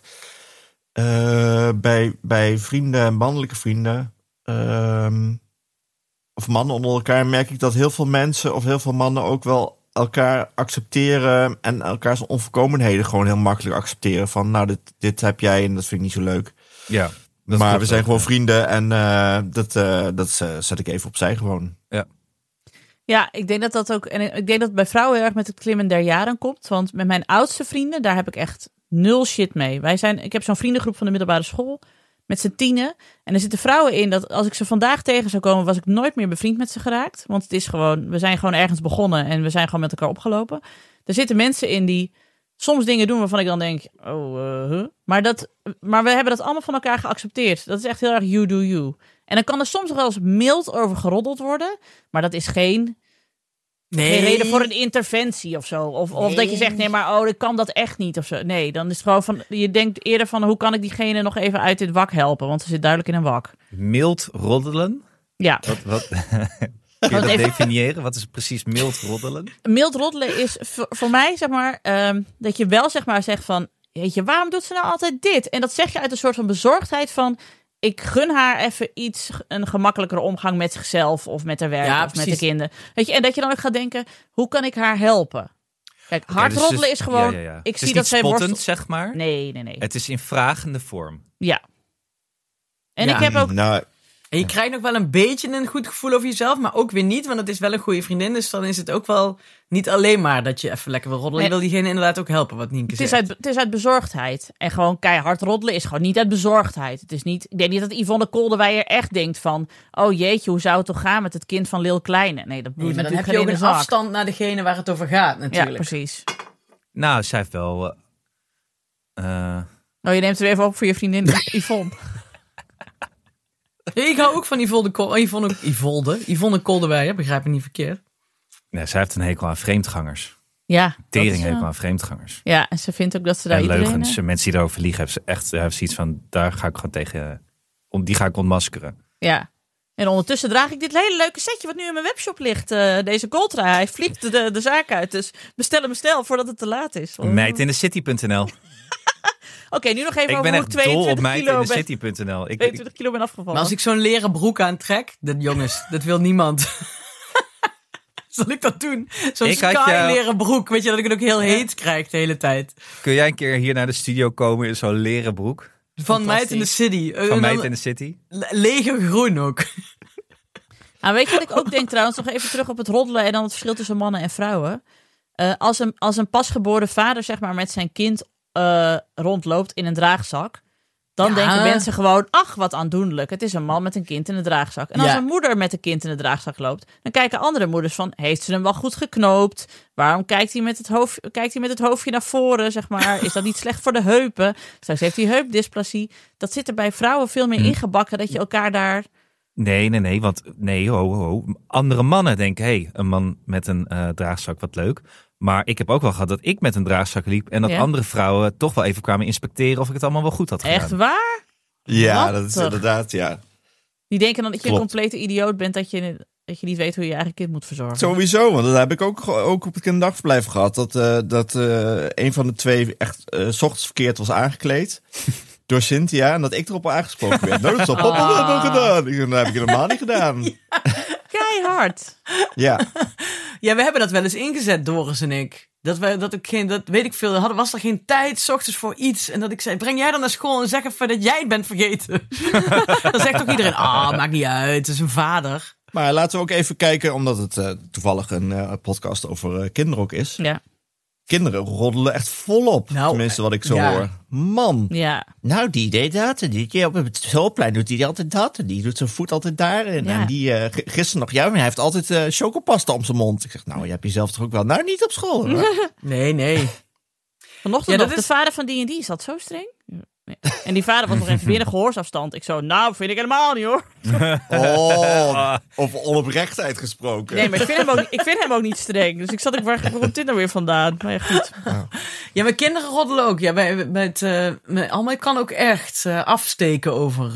bij vrienden, mannelijke vrienden... of mannen onder elkaar merk ik dat heel veel mensen of heel veel mannen ook wel elkaar accepteren en elkaars onvolkomenheden gewoon heel makkelijk accepteren. Van nou, dit heb jij en dat vind ik niet zo leuk. Ja, Maar we zijn gewoon vrienden en dat zet ik even opzij gewoon. Ja, ik denk dat ook... En ik denk dat het bij vrouwen heel erg met het klimmen der jaren komt. Want met mijn oudste vrienden, daar heb ik echt 0 shit mee. Ik heb zo'n vriendengroep van de middelbare school met z'n 10. En er zitten vrouwen in dat als ik ze vandaag tegen zou komen, was ik nooit meer bevriend met ze geraakt. Want het is gewoon, we zijn gewoon ergens begonnen en we zijn gewoon met elkaar opgelopen. Er zitten mensen in die soms dingen doen waarvan ik dan denk, maar we hebben dat allemaal van elkaar geaccepteerd. Dat is echt heel erg you do you. En dan kan er soms nog wel eens mild over geroddeld worden, maar dat is geen reden voor een interventie of zo. Of dat je zegt, nee, maar ik kan dat echt niet of zo. Nee, dan is het gewoon van, je denkt eerder van, hoe kan ik diegene nog even uit dit wak helpen? Want ze zit duidelijk in een wak. Mild roddelen? Ja. Wat kun je dat definiëren? Wat is precies mild roddelen? Mild roddelen is voor mij, zeg maar, dat je wel zeg maar zegt van, weet je, waarom doet ze nou altijd dit? En dat zeg je uit een soort van bezorgdheid van, ik gun haar even een gemakkelijkere omgang met zichzelf of met haar werk of precies. met de kinderen. Weet je, en dat je dan ook gaat denken, hoe kan ik haar helpen? Kijk, hard dus roddelen is gewoon... Ja. Ik Het zie is dat niet zij spottend, worstel... zeg maar. Nee. Het is in vragende vorm. Ja. En Ja. ik heb ook... Nou, En je krijgt nog wel een beetje een goed gevoel over jezelf, maar ook weer niet, want het is wel een goede vriendin. Dus dan is het ook wel niet alleen maar dat je even lekker wil roddelen. Je wil diegene inderdaad ook helpen, wat Nienke zegt. Het is uit bezorgdheid. En gewoon keihard roddelen is gewoon niet uit bezorgdheid. Het is niet, ik denk niet dat Yvonne Kolderweijer echt denkt van... Oh jeetje, hoe zou het toch gaan met het kind van Lil Kleine? Nee, dat Nee, moet maar dan natuurlijk heb je ook geen een ene zak. afstand naar degene waar het over gaat, Ja, natuurlijk. precies. Nou, zij heeft wel... Oh, je neemt er even op voor je vriendin Yvonne. Ik hou ook van Yvonne Kolderweijer, begrijp me niet verkeerd. Nee, zij heeft een hekel aan vreemdgangers. Ja. Tering hekel aan vreemdgangers. Ja, en ze vindt ook dat ze daar En iedereen... leugens. Mensen die erover liegen, heeft ze echt heeft zoiets van... Daar ga ik gewoon tegen... Die ga ik ontmaskeren. Ja. En ondertussen draag ik dit hele leuke setje wat nu in mijn webshop ligt. Deze Goltra. Hij vliegt de zaak uit. Dus bestel hem snel voordat het te laat is. Meidindecity.nl. Oké, nu nog even Ik over ben hoe echt 22 dol op kilo ben, meidindecity.nl. 22 kilo ben afgevallen. Maar als ik zo'n leren broek aantrek, jongens, dat wil niemand. Zal ik dat doen? Zo'n Ik had sky jou- leren broek, weet je, dat ik het ook heel heet krijg de hele tijd. Kun jij een keer hier naar de studio komen in zo'n leren broek? Van Meid in the City. Van Meid in the City? Legergroen ook. Nou, weet je wat ik ook denk trouwens? Nog even terug op het roddelen en dan het verschil tussen mannen en vrouwen. Als een pasgeboren vader zeg maar met zijn kind rondloopt in een draagzak. Dan Ja. denken mensen gewoon, ach wat aandoenlijk. Het is een man met een kind in een draagzak. En als Ja. een moeder met een kind in de draagzak loopt, dan kijken andere moeders van, heeft ze hem wel goed geknoopt? Waarom kijkt hij met het hoofdje naar voren, zeg maar? Is dat niet slecht voor de heupen? Straks heeft hij heupdysplasie. Dat zit er bij vrouwen veel meer ingebakken, dat je elkaar daar... Nee, want andere mannen denken, een man met een draagzak, wat leuk. Maar ik heb ook wel gehad dat ik met een draagzak liep en dat Ja? andere vrouwen toch wel even kwamen inspecteren of ik het allemaal wel goed had gedaan. Echt waar? ja, Wat dat is toch? inderdaad, ja. Die denken dan dat je Klopt. een complete idioot bent, dat je niet weet hoe je eigen kind moet verzorgen. Sowieso, want dat heb ik ook op het kinderdagverblijf gehad. Dat een van de twee echt 's ochtends verkeerd was aangekleed. Door Cynthia. En dat ik erop aangesproken werd. Nou, dat zal papa wel hebben gedaan. Ik zei, dat heb ik helemaal niet gedaan. Keihard. Ja. Ja, we hebben dat wel eens ingezet, Doris en ik. Dat weet ik veel, was er geen tijd 's ochtends voor iets. En dat ik zei, breng jij dan naar school en zeg even dat jij het bent vergeten. Dan zegt ook iedereen, maakt niet uit, het is een vader. Maar laten we ook even kijken, omdat het toevallig een podcast over kinderen ook is. Ja. Kinderen roddelen echt volop. Nou, Tenminste, wat ik zo ja. hoor. Man. Ja. Nou, die deed dat. En die op het schoolplein doet hij altijd dat. En die doet zijn voet altijd daar. En, Ja. en die gisteren nog, maar hij heeft altijd chocopasta om zijn mond. Ik zeg, nou, je hebt jezelf toch ook wel. Nou, niet op school, hoor. Nee. Vanochtend Ja, nog, dat is- de vader van D&D, is dat zo streng? Nee. En die vader was nog even binnen gehoorzaamstand. Ik zo, nou, vind ik helemaal niet hoor. Oh, over onoprechtheid gesproken. Nee, maar ik vind hem ook niet streng. Dus ik zat ook, waar komt dit nou weer vandaan? Maar ja, goed. Ja, mijn kinderen roddelen ook. Ja, ik kan ook echt afsteken over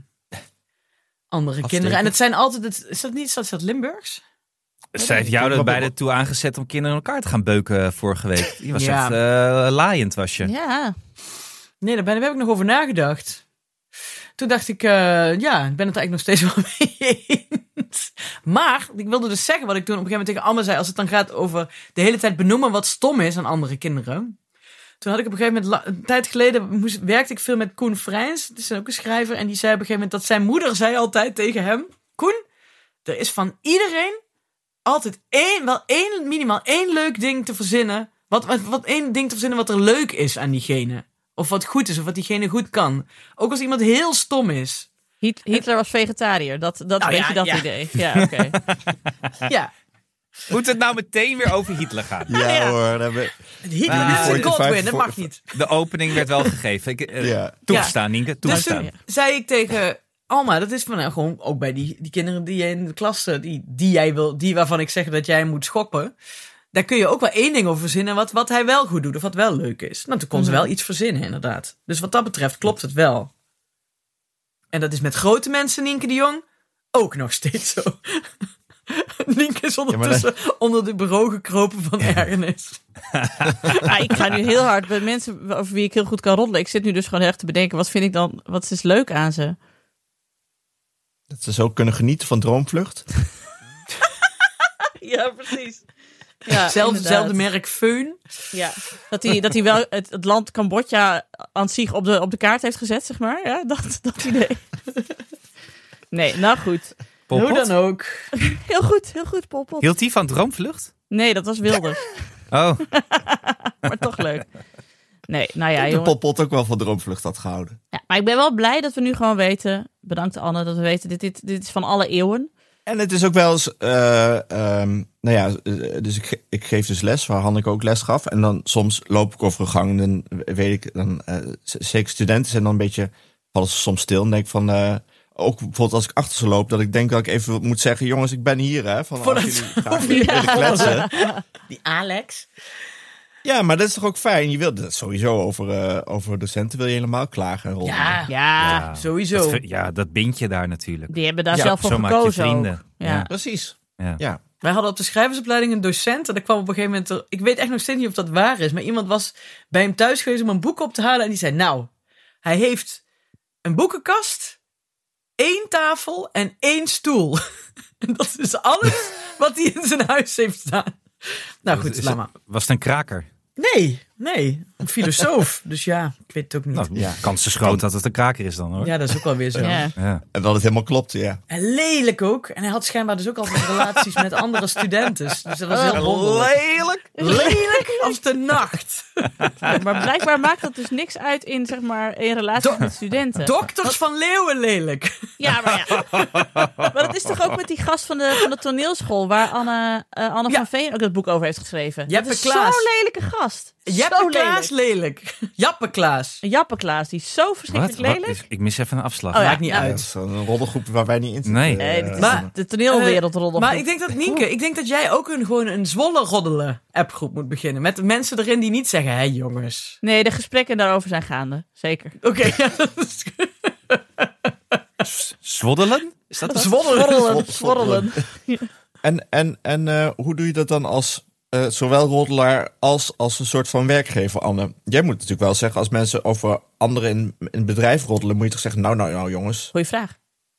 andere kinderen. En het zijn altijd, is dat Limburgs? Zij heeft jou er beide toe aangezet om kinderen in elkaar te gaan beuken vorige week. Die was Ja. echt laaiend, was je. Ja. Nee, daar heb ik nog over nagedacht. Toen dacht ik, ik ben het eigenlijk nog steeds wel mee eens. Maar, ik wilde dus zeggen wat ik toen op een gegeven moment tegen Amma zei, als het dan gaat over de hele tijd benoemen wat stom is aan andere kinderen. Toen had ik op een gegeven moment, een tijd geleden, werkte ik veel met Koen Vrijns. Dat is ook een schrijver. En die zei op een gegeven moment dat zijn moeder zei altijd tegen hem, Koen, er is van iedereen altijd minimaal één leuk ding te verzinnen. Wat één ding te verzinnen wat er leuk is aan diegene. Of wat goed is, of wat diegene goed kan. Ook als iemand heel stom is. Hitler was vegetariër. Dat Nou, weet ja, je, dat ja. idee. Ja, oké. Ja, Moet het nou meteen weer over Hitler gaan? Ja, hoor. Dat hebben Hitler Ah, is een 45 Godwin, dat mag niet. De opening werd wel gegeven. Ja. Toegestaan, Nienke. Dus Toegestaan. toen zei ik tegen Alma, dat is van gewoon ook bij die kinderen die jij in de klas, die waarvan ik zeg dat jij moet schoppen. Daar kun je ook wel één ding over verzinnen wat hij wel goed doet of wat wel leuk is. Nou, toen kon ze wel iets verzinnen, inderdaad. Dus wat dat betreft klopt het wel. En dat is met grote mensen, Nienke de Jong, ook nog steeds zo. Nienke is ondertussen onder de bureau gekropen van ergernis. Ik ga nu heel hard bij mensen over wie ik heel goed kan roddelen. Ik zit nu dus gewoon echt te bedenken, wat is leuk aan ze? Dat ze zo kunnen genieten van Droomvlucht. Ja, precies. Ja, Zelfde inderdaad. merk Föhn. Ja, dat hij wel het land Cambodja aan zich op de kaart heeft gezet, zeg maar. Ja, dat idee. Nee, nou goed. Pol Hoe Pot? dan ook. Heel goed, Pol Pot. Hield die van Droomvlucht? Nee, dat was Wilders. Oh, Maar toch leuk. Nee, nou ja, de jongen. Pol Pot ook wel van Droomvlucht had gehouden. Ja, maar ik ben wel blij dat we nu gewoon weten, bedankt Anne, dat we weten, dit is van alle eeuwen. En het is ook wel eens, dus ik geef dus les, waar Hanneke ook les gaf. En dan soms loop ik over een gang en dan weet ik, zeker studenten zijn dan een beetje, vallen ze soms stil. En denk ik van, ook bijvoorbeeld als ik achter ze loop, dat ik denk dat ik even moet zeggen, jongens, ik ben hier, hè. Van, als jullie graag willen kletsen. Die Alex. Ja, maar dat is toch ook fijn? Je wil dat sowieso over docenten wil je helemaal klagen en rollen. Ja, sowieso. Dat bind je daar natuurlijk. Die hebben daar Ja, zelf voor zo maak je gekozen vrienden. ook. Ja. Precies. Ja. Ja. Wij hadden op de schrijversopleiding een docent. En er kwam op een gegeven moment... Ik weet echt nog steeds niet of dat waar is. Maar iemand was bij hem thuis geweest om een boek op te halen. En die zei, nou, hij heeft een boekenkast, 1 tafel en 1 stoel. En dat is alles wat hij in zijn huis heeft staan. Nou goed, laat maar. Was het een kraker? Nee, een filosoof. Dus ja, ik weet het ook niet. Nou, Ja. kans is groot dat het een kraker is dan, hoor. Ja, dat is ook wel weer zo. Ja. Ja. En dat het helemaal klopt, ja. En lelijk ook. En hij had schijnbaar dus ook altijd relaties met andere studenten. Dus dat was heel wonderlijk. Lelijk als de nacht. Maar blijkbaar maakt dat dus niks uit in, zeg maar, in relatie met studenten. Dokters van Leeuwen lelijk. Ja, maar ja. Maar dat is toch ook met die gast van de toneelschool, waar Anne Ja. van Veen ook dat boek over heeft geschreven. Jeppe Dat is Klaas. zo'n lelijke gast. Jeppe Zo Klaas lelijk. lelijk. Jappe Klaas. Jappe Klaas, die is zo verschrikkelijk Wat? lelijk. Ik mis even een afslag. Oh ja, Maakt niet nou, Dat uit. is zo'n roddelgroep waar wij niet in zitten. Nee. Nee, dit is Maar- de toneelwereldroddel. Maar ik denk dat, Nienke, ik denk dat jij ook gewoon een Zwolle roddelen appgroep moet beginnen. Met de mensen erin die niet zeggen, hé jongens. Nee, de gesprekken daarover zijn gaande. Zeker. Oké, ja, dat is... Zwoddelen? Is dat Zworrelen. En hoe doe je dat dan als zowel roddelaar als een soort van werkgever, Anne? Jij moet natuurlijk wel zeggen, als mensen over anderen in het bedrijf roddelen, moet je toch zeggen, nou jongens. Goeie vraag.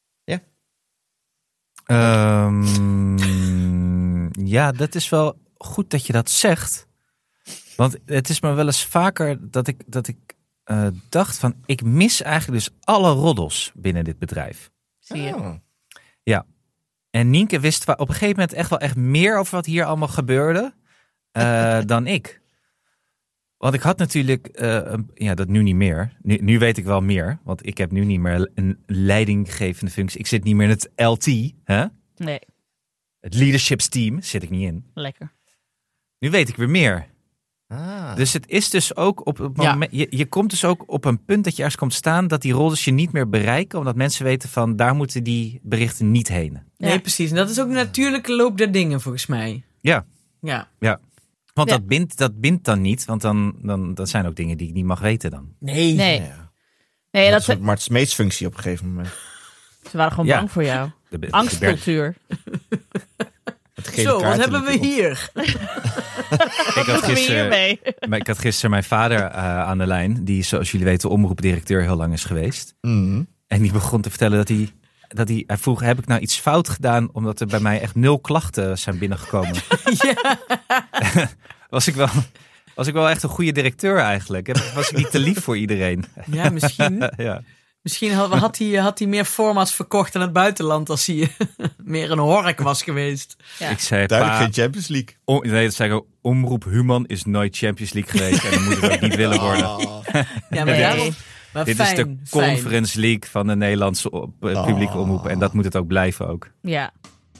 Ja, dat is wel goed dat je dat zegt. Want het is me wel eens vaker dat ik dacht van, ik mis eigenlijk dus alle roddels binnen dit bedrijf. Zie je. Oh. En Nienke wist op een gegeven moment echt meer over wat hier allemaal gebeurde dan ik. Want ik had natuurlijk, dat nu niet meer. Nu weet ik wel meer, want ik heb nu niet meer een leidinggevende functie. Ik zit niet meer in het LT, hè? Nee, Het leadershipsteam zit ik niet in. lekker. Nu weet ik weer meer. Ah. Dus het is dus ook op het Ja. moment, je komt dus ook op een punt dat je ergens komt staan dat die roddels je niet meer bereiken, omdat mensen weten van daar moeten die berichten niet heen. Nee, Ja. precies. En dat is ook een natuurlijke loop der dingen, volgens mij. Ja, Ja. want Ja. dat bindt dan niet, want dan dat zijn ook dingen die ik niet mag weten dan. Nee. Nee, Ja. nee Dat dat is een soort Mart Smeets functie op een gegeven moment. ze waren gewoon Ja. bang voor jou. De Angstcultuur. Het gele Zo, wat kaarten hebben we liepen op. hier? Ik had hiermee? ik had gisteren mijn vader aan de lijn, die zoals jullie weten omroepdirecteur heel lang is geweest. Mhm. En die begon te vertellen hij vroeg, heb ik nou iets fout gedaan omdat er bij mij echt 0 klachten zijn binnengekomen? Ja. Was ik wel echt een goede directeur eigenlijk? Was ik niet te lief voor iedereen? Ja, misschien. Ja. Misschien had hij meer formats verkocht in het buitenland als hij meer een hork was geweest. Ja. Ik zei, Duidelijk pa, geen Champions League. nee, dat zei ik ook, Omroep Human is nooit Champions League geweest en dan moet het ook niet willen worden. Oh. Ja, maar Nee. daarom... Maar Dit fijn, is de fijn. Conference League van de Nederlandse publieke omroep en dat moet het ook blijven ook. Ja.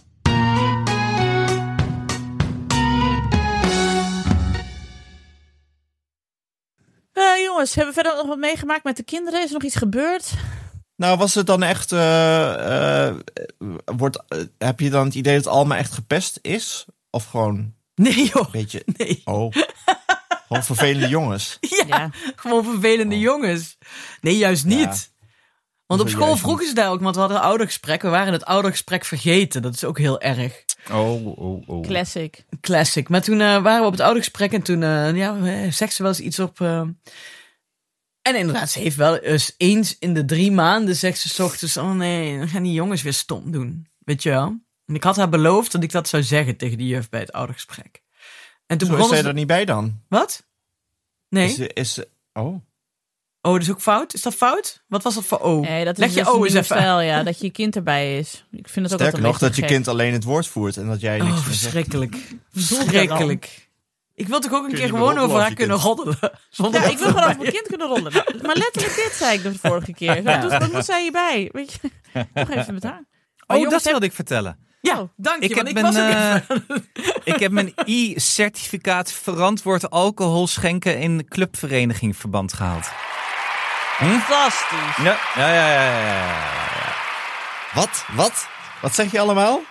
Jongens, hebben we verder nog wat meegemaakt met de kinderen? Is er nog iets gebeurd? Nou, was het dan echt... heb je dan het idee dat Alma echt gepest is? Of gewoon Nee joh, een beetje... nee. Oh, gewoon vervelende jongens. Ja, Ja. gewoon vervelende jongens. Nee, juist niet. Ja. Want op Hoezo school juist vroegen ze daar ook, want we hadden een oudergesprek. We waren het oudergesprek vergeten. Dat is ook heel erg. Oh. Classic. Classic. Maar toen waren we op het oudergesprek en toen zegt ze wel eens iets op... En inderdaad, ze heeft wel eens in de 3 maanden zegt ze 's ochtends... Oh nee, dan gaan die jongens weer stom doen. Weet je wel? En ik had haar beloofd dat ik dat zou zeggen tegen die juf bij het oudergesprek. En toen Zo is begonnen zij ze... er niet bij dan? Wat? Nee. Oh. Oh, dat is ook fout? Is dat fout? Wat was dat voor O? Nee, dat is Leg je dus een O eens nieuwe even. stijl, ja. Dat je kind erbij is. Ik vind het ook Sterker nog, dat je gek. kind alleen het woord voert en dat jij niks Oh, meer zegt. verschrikkelijk. Doe Verschrikkelijk. Ik wil toch ook een Kun je keer niet gewoon meer over haar roddelen kunnen als je roddelen. Zonder Ja, dat ik wil ze gewoon over erbij mijn kind kunnen rollen. Maar letterlijk dit zei ik de vorige keer. Dat moet zij hierbij. Weet je? Nog even met haar. Maar Oh, jongens, dat wilde ik vertellen. Ja, dank je, Ik want heb ik was ook mijn, even... Ik heb mijn I-certificaat verantwoord alcohol schenken in clubvereniging-verband gehaald. Fantastisch. Ja. Wat zeg je allemaal?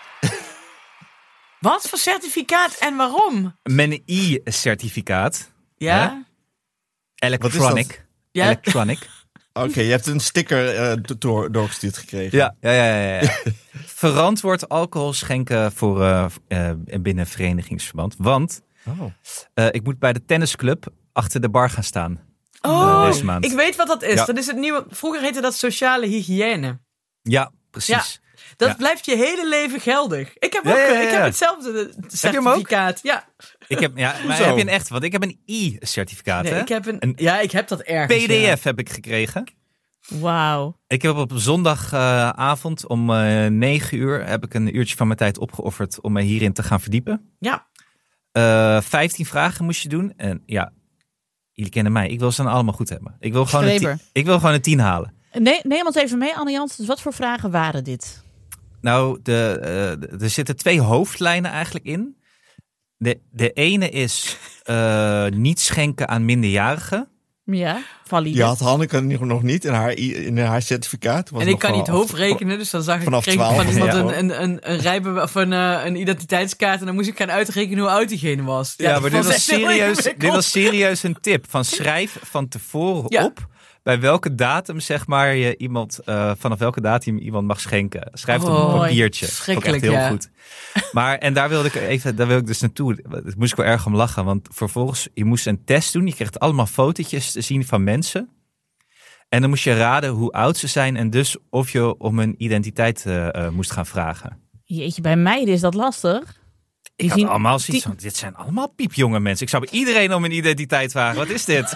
Wat voor certificaat en waarom? Mijn I-certificaat. Ja? Electronic. Ja? Electronic. Oké, je hebt een sticker doorgestuurd gekregen. Ja. Verantwoord alcohol schenken voor binnen verenigingsverband. Want ik moet bij de tennisclub achter de bar gaan staan. Deze maand. Ik weet wat dat is. Ja. Dat is het nieuwe... Vroeger heette dat sociale hygiëne. Ja, precies. Dat Ja. blijft je hele leven geldig. Ik heb ook Ja. Ik heb hetzelfde certificaat. Ja. Ik heb, maar Hoezo? heb je een echt? Want ik heb een I-certificaat. Nee, hè? ik heb dat ergens. PDF heb ik gekregen. Wauw. Ik heb op zondagavond om 9 uur heb ik een uurtje van mijn tijd opgeofferd om me hierin te gaan verdiepen. Ja. 15 vragen moest je doen. En ja, jullie kennen mij. Ik wil ze dan allemaal goed hebben. Ik wil gewoon Streber. ik wil gewoon een 10 halen. Neem ons even mee, Anne Janssens. Wat voor vragen waren dit? Nou, er zitten 2 hoofdlijnen eigenlijk in. De ene is niet schenken aan minderjarigen. Ja, valide. Je had Hanneke nog niet in haar certificaat. Was En ik nog kan van- niet hoofdrekenen, dus dan zag ik vanaf kreeg 12 van iemand ja. een rijbewijs of een identiteitskaart en dan moest ik gaan uitrekenen hoe oud diegene was. Ja, maar dit was, echt heel serieus, ingewikkeld. dit was serieus een tip. Van schrijf van tevoren Ja. op bij welke datum zeg maar je iemand vanaf welke datum iemand mag schenken. Schrijf het op Oh, een papiertje. verschrikkelijk, Vond ik echt ja. heel goed. Maar en daar wil ik dus naartoe. Daar moest ik wel erg om lachen, want vervolgens je moest een test doen. Je kreeg allemaal fotootjes te zien van mensen. En dan moest je raden hoe oud ze zijn en dus of je om hun identiteit moest gaan vragen. Jeetje, bij meiden is dat lastig. Ik had zien- allemaal zoiets van, dit zijn allemaal piepjonge mensen. Ik zou bij iedereen om een identiteit vragen. Wat is dit?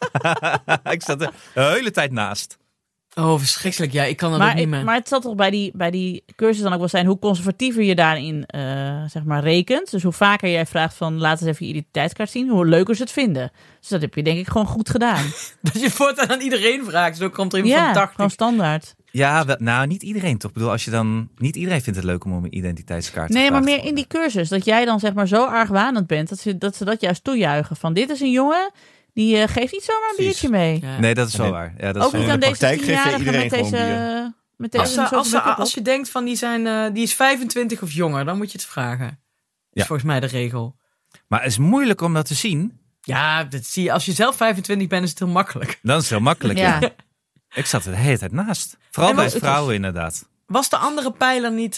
Ik zat er de hele tijd naast. Oh, verschrikkelijk. Ja, ik kan dat ook niet meer. Maar het zal toch bij die cursus dan ook wel zijn hoe conservatiever je daarin zeg maar rekent. Dus hoe vaker jij vraagt van laat eens even je identiteitskaart zien, hoe leuker ze het vinden. Dus dat heb je denk ik gewoon goed gedaan. Dat je voortaan aan iedereen vraagt, zo komt er iemand van Ja, 80. gewoon standaard. Ja, nou niet iedereen toch? Ik bedoel, als je dan niet iedereen vindt het leuk om een identiteitskaart te Nee, maar vragen. meer in die cursus. Dat jij dan zeg maar zo argwanend bent dat ze dat juist toejuichen. Van dit is een jongen, die geeft niet zomaar een Precies. biertje mee. Ja. Nee, dat is wel Nee. waar. Ja, dat is Ook wel niet waar. aan de deze praktijk geef je 10-jarige iedereen met deze... gewoon Met deze Als je denkt van die is 25 of jonger, dan moet je het vragen. Dat is Ja. volgens mij de regel. Maar het is moeilijk om dat te zien. Ja, dat zie je. Als je zelf 25 bent, is het heel makkelijk. Dan is het heel makkelijk. Ja. Ja. Ik zat er de hele tijd naast. Vooral En bij wat- vrouwen inderdaad. Was de andere pijler niet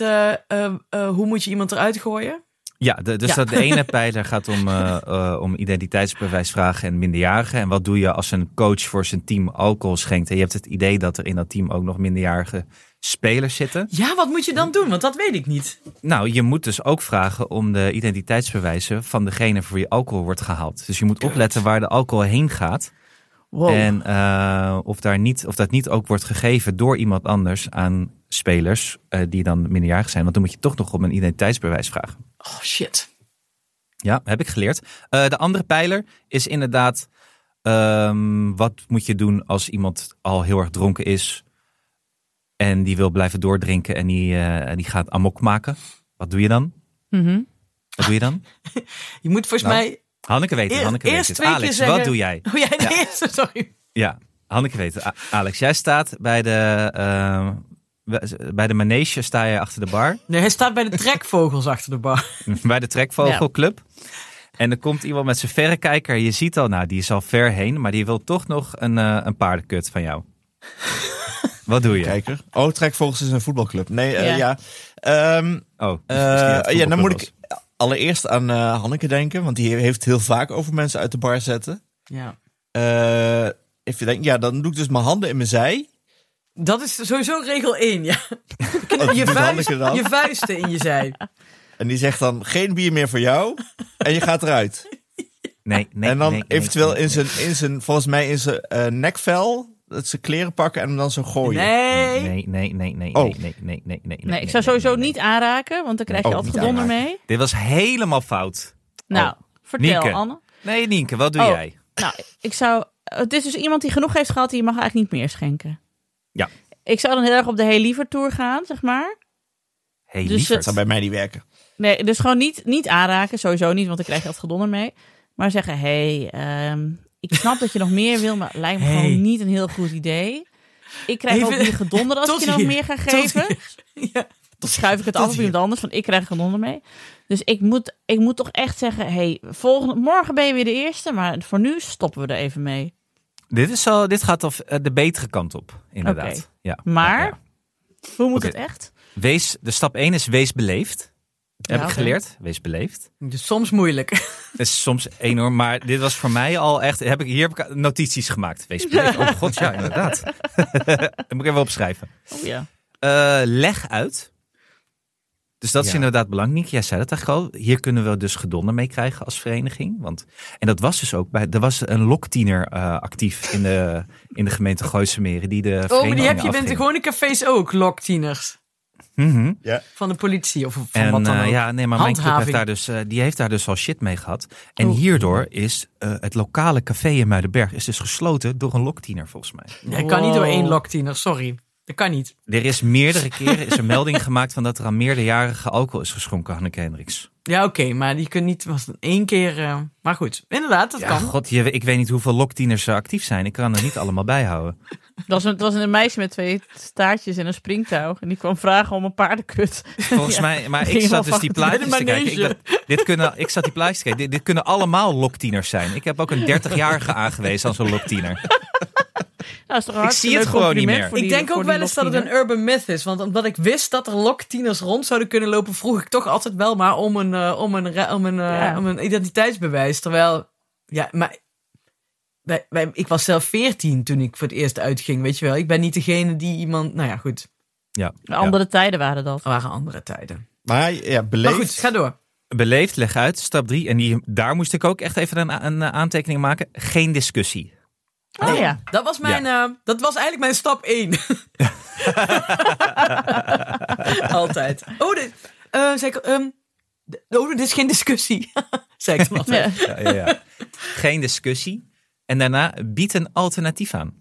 hoe moet je iemand eruit gooien? Ja, dus Ja. dat de ene pijler gaat om identiteitsbewijs vragen en minderjarigen. En wat doe je als een coach voor zijn team alcohol schenkt? En je hebt het idee dat er in dat team ook nog minderjarige spelers zitten. Ja, wat moet je dan doen? Want dat weet ik niet. Nou, je moet dus ook vragen om de identiteitsbewijzen van degene voor wie alcohol wordt gehaald. Dus je moet opletten waar de alcohol heen gaat. Wow. En of dat niet ook wordt gegeven door iemand anders aan spelers die dan minderjarig zijn. Want dan moet je toch nog om een identiteitsbewijs vragen. Oh, shit. Ja, heb ik geleerd. De andere pijler is inderdaad, wat moet je doen als iemand al heel erg dronken is en die wil blijven doordrinken en die gaat amok maken? Wat doe je dan? Mhm. Wat doe je dan? Je moet volgens mij... Hanneke weet het. Hanneke weet eerst het. 2 keer Alex, zeggen- wat doe jij? Oh, jij de eerste, sorry. Ja, Hanneke weet het. Alex, jij staat bij de manege, sta je achter de bar. Nee, hij staat bij de trekvogels achter de bar. Bij de Trekvogelclub. En er komt iemand met zijn verrekijker. Je ziet al, nou, die is al ver heen. Maar die wil toch nog een paardenkut van jou. Wat doe je? Kijker. Oh, Trekvogels is een voetbalclub. Nee, Ja. ja. Oh, Ja, dan moet ik allereerst aan Hanneke denken. Want die heeft heel vaak over mensen uit de bar zetten. Ja. Even denken, ja, dan doe ik dus mijn handen in mijn zij. Dat is sowieso regel 1, ja. Wat doet Hanneke dan? Je vuisten in je zij. En die zegt dan, geen bier meer voor jou. En je gaat eruit. Nee, en dan eventueel nee. in zijn volgens mij in zijn nekvel, dat ze kleren pakken en hem dan zo gooien. Nee. Nee, ik zou sowieso niet aanraken, want dan krijg je altijd niet gedonder aanraken. mee. Dit was helemaal fout. Nou, vertel Nienke. Anne. Nee, Nienke, wat doe Oh. jij? Nou, het is dus iemand die genoeg heeft gehad, die mag eigenlijk niet meer schenken. Ja. Ik zou dan heel erg op de Hey Liever Tour gaan, zeg maar. Hey, Dus lieverd. Dat zou bij mij niet werken. Nee, dus gewoon niet aanraken, sowieso niet, want dan krijg je altijd gedonder mee. Maar zeggen, ik snap dat je nog meer wil, maar het lijkt me gewoon niet een heel goed idee. Ik krijg Even- ook niet gedonder als tot ik je nog hier. meer ga Tot geven. hier. Ja. Dan schuif ik het af op iemand anders, van ik krijg gedonder mee. Dus ik moet toch echt zeggen, morgen ben je weer de eerste, maar voor nu stoppen we er even mee. Dit gaat de betere kant op, inderdaad. Oké. Ja. Maar, Ja. hoe moet Oké. het echt? De stap 1 is wees beleefd. Heb ik oké. geleerd. Wees beleefd. Dus soms moeilijk. Het is soms enorm, maar dit was voor mij al echt... Hier heb ik notities gemaakt. Wees beleefd. Oh god, ja, inderdaad. Dat moet ik even opschrijven. Oh ja. Leg uit. Dus dat is Ja. inderdaad belangrijk. Jij zei het eigenlijk al. Hier kunnen we dus gedonder mee krijgen als vereniging. En dat was dus ook er was een loktiener actief in de gemeente Gooise Meren die de Oh, maar vereniging die heb je in de afging. gewone cafés ook, loktieners. Mhm. Van de politie of van En wat dan ook. maar mijn club heeft Handhaving. heeft daar dus al shit mee gehad. En Oeh. hierdoor is het lokale café in Muidenberg is dus gesloten door een loktiener volgens mij. Ja, ik kan niet door Wow. één loktiener, sorry. Dat kan niet. Er is meerdere keren is er melding gemaakt van dat er aan meerderjarige alcohol is geschonken, Hanneke Hendricks. Ja, oké, maar die kunt niet, was het 1 keer... maar goed, inderdaad, dat Ja, kan. god, ik weet niet hoeveel loktieners er actief zijn. Ik kan er niet allemaal bij houden. Het was een meisje met 2 staartjes en een springtouw. En die kwam vragen om een paardenkut. Volgens Ja. mij, maar Ging ik wel zat dus die van- plaatjes bij te de kijken. Ik zat die plaatjes te kijken. Dit kunnen allemaal loktieners zijn. Ik heb ook een 30-jarige aangewezen als een loktiener. Nou, is toch een Ik hartstikke zie het leuk gewoon niet compliment meer. voor Ik die- denk voor ook die wel eens dat het een loktiener. urban myth is. Want omdat ik wist dat er loktieners rond zouden kunnen lopen, vroeg ik toch altijd wel maar om een identiteitsbewijs. Terwijl, ja, maar ik was zelf 14 toen ik voor het eerst uitging, weet je wel. Ik ben niet degene die iemand, nou ja, goed. Ja. Andere tijden waren dat. Er waren andere tijden. Maar ja, Maar beleefd. goed, ga door. Beleefd, leg uit, stap 3. En daar moest ik ook echt even een aantekening maken. Geen discussie. Oh ja. Dat was dat was eigenlijk mijn stap 1. Altijd. Dit is geen discussie. Zei ik dan altijd. Ja. Ja. Geen discussie. En daarna bied een alternatief aan.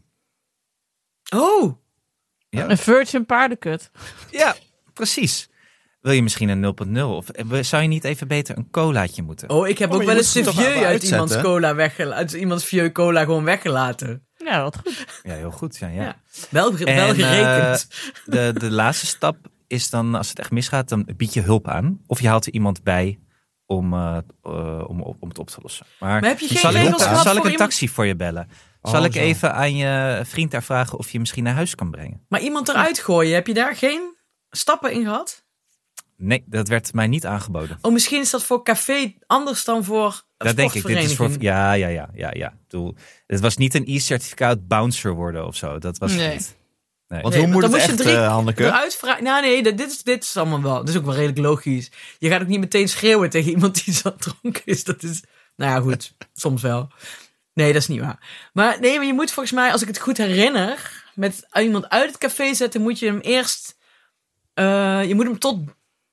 Oh, Een virgin paardenkut. Ja, precies. Wil je misschien een 0.0? Of zou je niet even beter een colaatje moeten? ik heb maar ook je wel moet eens ze de toch vieux wel uit uitzetten, iemands hè? cola uit iemands vieux cola gewoon weggelaten. Ja, wat goed. Ja, heel goed. Ja. Ja. Wel En, gerekend. De laatste stap is dan, als het echt misgaat, dan bied je hulp aan. Of je haalt er iemand bij om het op te lossen. Maar heb je geen zal regels gehad zal ik voor een iemand? taxi voor je bellen? Zal ik zo. even aan je vriend daar vragen of je misschien naar huis kan brengen? Maar iemand eruit gooien, heb je daar geen stappen in gehad? Nee, dat werd mij niet aangeboden. Oh, misschien is dat voor café anders dan voor een Dat denk ik. Dit is voor. sportvereniging. Ja. Ik bedoel, het was niet een e-certificaat bouncer worden of zo. Dat was het Nee. niet. Nee. Want Nee, hoe moet dan het moest echt, je Hanneke? eruit vragen. Nou nee, dit is allemaal wel. Dit is ook wel redelijk logisch. Je gaat ook niet meteen schreeuwen tegen iemand die zo dronken is. Dat is, nou ja, goed. Soms wel. Nee, dat is niet waar. Maar nee, maar je moet volgens mij, als ik het goed herinner, met iemand uit het café zetten, moet je hem eerst, je moet hem tot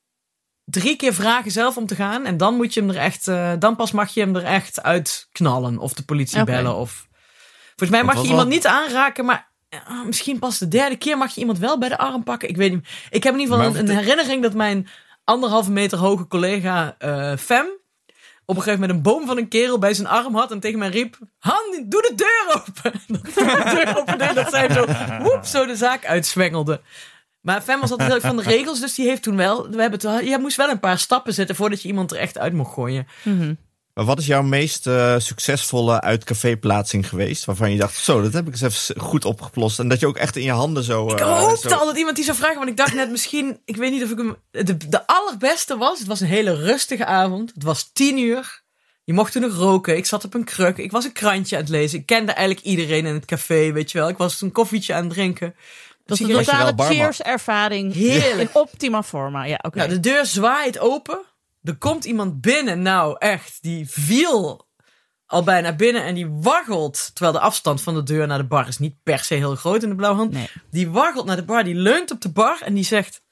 3 keer vragen zelf om te gaan. En dan moet je hem er echt, dan pas mag je hem er echt uit knallen. Of de politie Oké. bellen. Of volgens mij mag wat je iemand niet aanraken, maar misschien pas de 3e keer mag je iemand wel bij de arm pakken. Ik weet niet. Ik heb in ieder geval Maar een herinnering dat mijn 1,5 meter hoge collega Fem op een gegeven moment een boom van een kerel bij zijn arm had en tegen mij riep: Han, doe de deur open! En dat de deur opende, dat zij zo, zo de zaak uitzwengelde. Maar Fem was altijd heel erg van de regels, dus die heeft toen wel, je moest wel een paar stappen zetten voordat je iemand er echt uit mocht gooien. Maar wat is jouw meest succesvolle uit-café-plaatsing geweest? Waarvan je dacht, zo, dat heb ik eens even goed opgeplost. En dat je ook echt in je handen zo... Ik hoopte altijd iemand die zou vragen, want ik dacht net misschien, ik weet niet of ik hem, de allerbeste was. Het was een hele rustige avond. Het was 10:00. Je mocht toen nog roken. Ik zat op een kruk. Ik was een krantje aan het lezen. Ik kende eigenlijk iedereen in het café, weet je wel. Ik was een koffietje aan het drinken. Dat is Zie een je- was je wel totale barman? cheers-ervaring. Heerlijk. In optima forma. Ja, oké. Nou, de deur zwaait open. Er komt iemand binnen. Nou, echt, die viel al bijna binnen en die waggelt. Terwijl de afstand van de deur naar de bar is niet per se heel groot in de Blauwe Hand. Nee. Die waggelt naar de bar, die leunt op de bar en die zegt...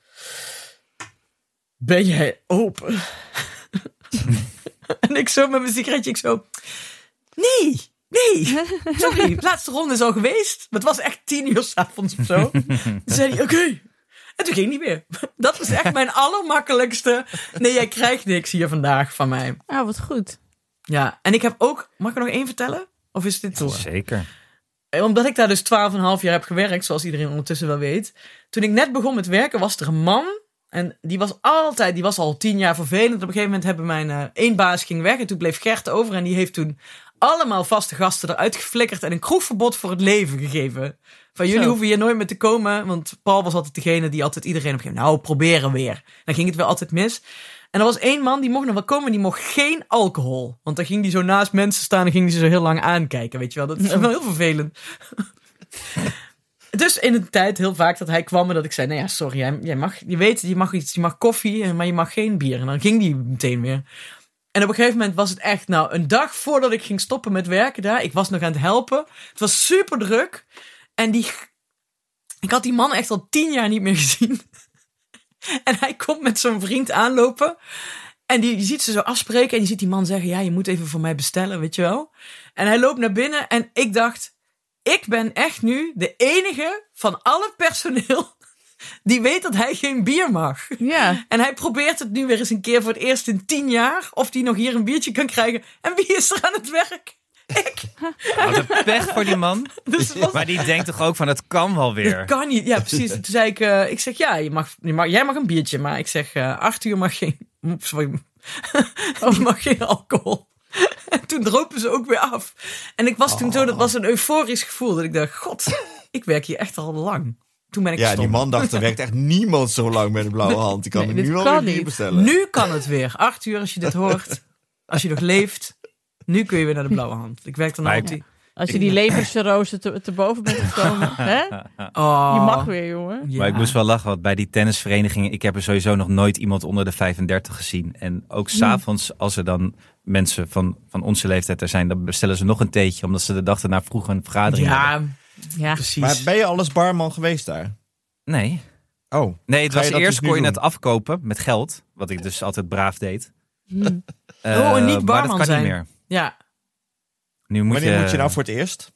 Ben jij open? En ik zo met mijn sigaretje, ik zo... Nee, sorry, de laatste ronde is al geweest. Maar het was echt 10:00 s'avonds of zo. Toen zei hij, oké. En toen ging hij weer. Dat was echt mijn allermakkelijkste... Nee, jij krijgt niks hier vandaag van mij. Oh, wat goed. Ja, en ik heb ook... Mag ik er nog één vertellen? Of is dit door? Zeker. Omdat ik daar dus 12,5 jaar heb gewerkt, zoals iedereen ondertussen wel weet. Toen ik net begon met werken, was er een man... En die was al 10 jaar vervelend. Op een gegeven moment hebben mijn één baas ging weg. En toen bleef Gert over. En die heeft toen allemaal vaste gasten eruit geflikkerd. En een kroegverbod voor het leven gegeven. Van jullie hoeven hier nooit meer te komen. Want Paul was altijd degene die altijd iedereen op een gegeven moment... Nou, proberen weer. Dan ging het wel altijd mis. En er was één man, die mocht nog wel komen. Die mocht geen alcohol. Want dan ging die zo naast mensen staan. En ging die ze zo heel lang aankijken. Weet je wel, dat is wel heel vervelend. Dus in de tijd heel vaak dat hij kwam en dat ik zei... Nou ja, sorry, je mag koffie, maar je mag geen bier. En dan ging die meteen weer. En op een gegeven moment was het echt... Nou, een dag voordat ik ging stoppen met werken daar... Ik was nog aan het helpen. Het was super druk. En ik had die man echt al 10 jaar niet meer gezien. En hij komt met zo'n vriend aanlopen... En je ziet ze zo afspreken en je ziet die man zeggen... Ja, je moet even voor mij bestellen, weet je wel. En hij loopt naar binnen en ik dacht... Ik ben echt nu de enige van al het personeel die weet dat hij geen bier mag. Ja. En hij probeert het nu weer eens een keer voor het eerst in 10 jaar... of hij nog hier een biertje kan krijgen. En wie is er aan het werk? Ik. Wat een pech voor die man. Dus het was... Maar die denkt toch ook van, het kan wel weer. Dat kan niet. Ja, precies. Toen zei ik zeg ja, jij mag een biertje. Maar ik zeg, Arthur mag geen... Sorry. Die mag geen alcohol. En toen dropen ze ook weer af. En ik was toen zo, dat was een euforisch gevoel. Dat ik dacht, god, ik werk hier echt al lang. Toen ben ik gestopt. Die man dacht, er werkt echt niemand zo lang met een blauwe hand. Die kan Nee, me dit nu kan al weer niet. bestellen. Nu kan het weer. 8 uur als je dit hoort. Als je nog leeft. Nu kun je weer naar de Blauwe Hand. Ik werk dan Maar altijd. Als je die levercirrose te boven bent gekomen. Hè? Oh. Je mag weer, jongen. Ja. Maar ik moest wel lachen, want bij die tennisverenigingen... Ik heb er sowieso nog nooit iemand onder de 35 gezien. En ook 's avonds, als er dan mensen van onze leeftijd er zijn... dan bestellen ze nog een theetje, omdat ze de dag daarna vroeg een vergadering hebben. Ja, Ja. precies. Maar ben je al eens barman geweest daar? Nee. Oh. Nee, het Ga je was dat eerst dus nu kon je doen? het afkopen met geld. Wat ik dus altijd braaf deed. Hm. en niet maar dat barman kan zijn. niet meer. Ja. Nu moet Wanneer moet je nou voor het eerst?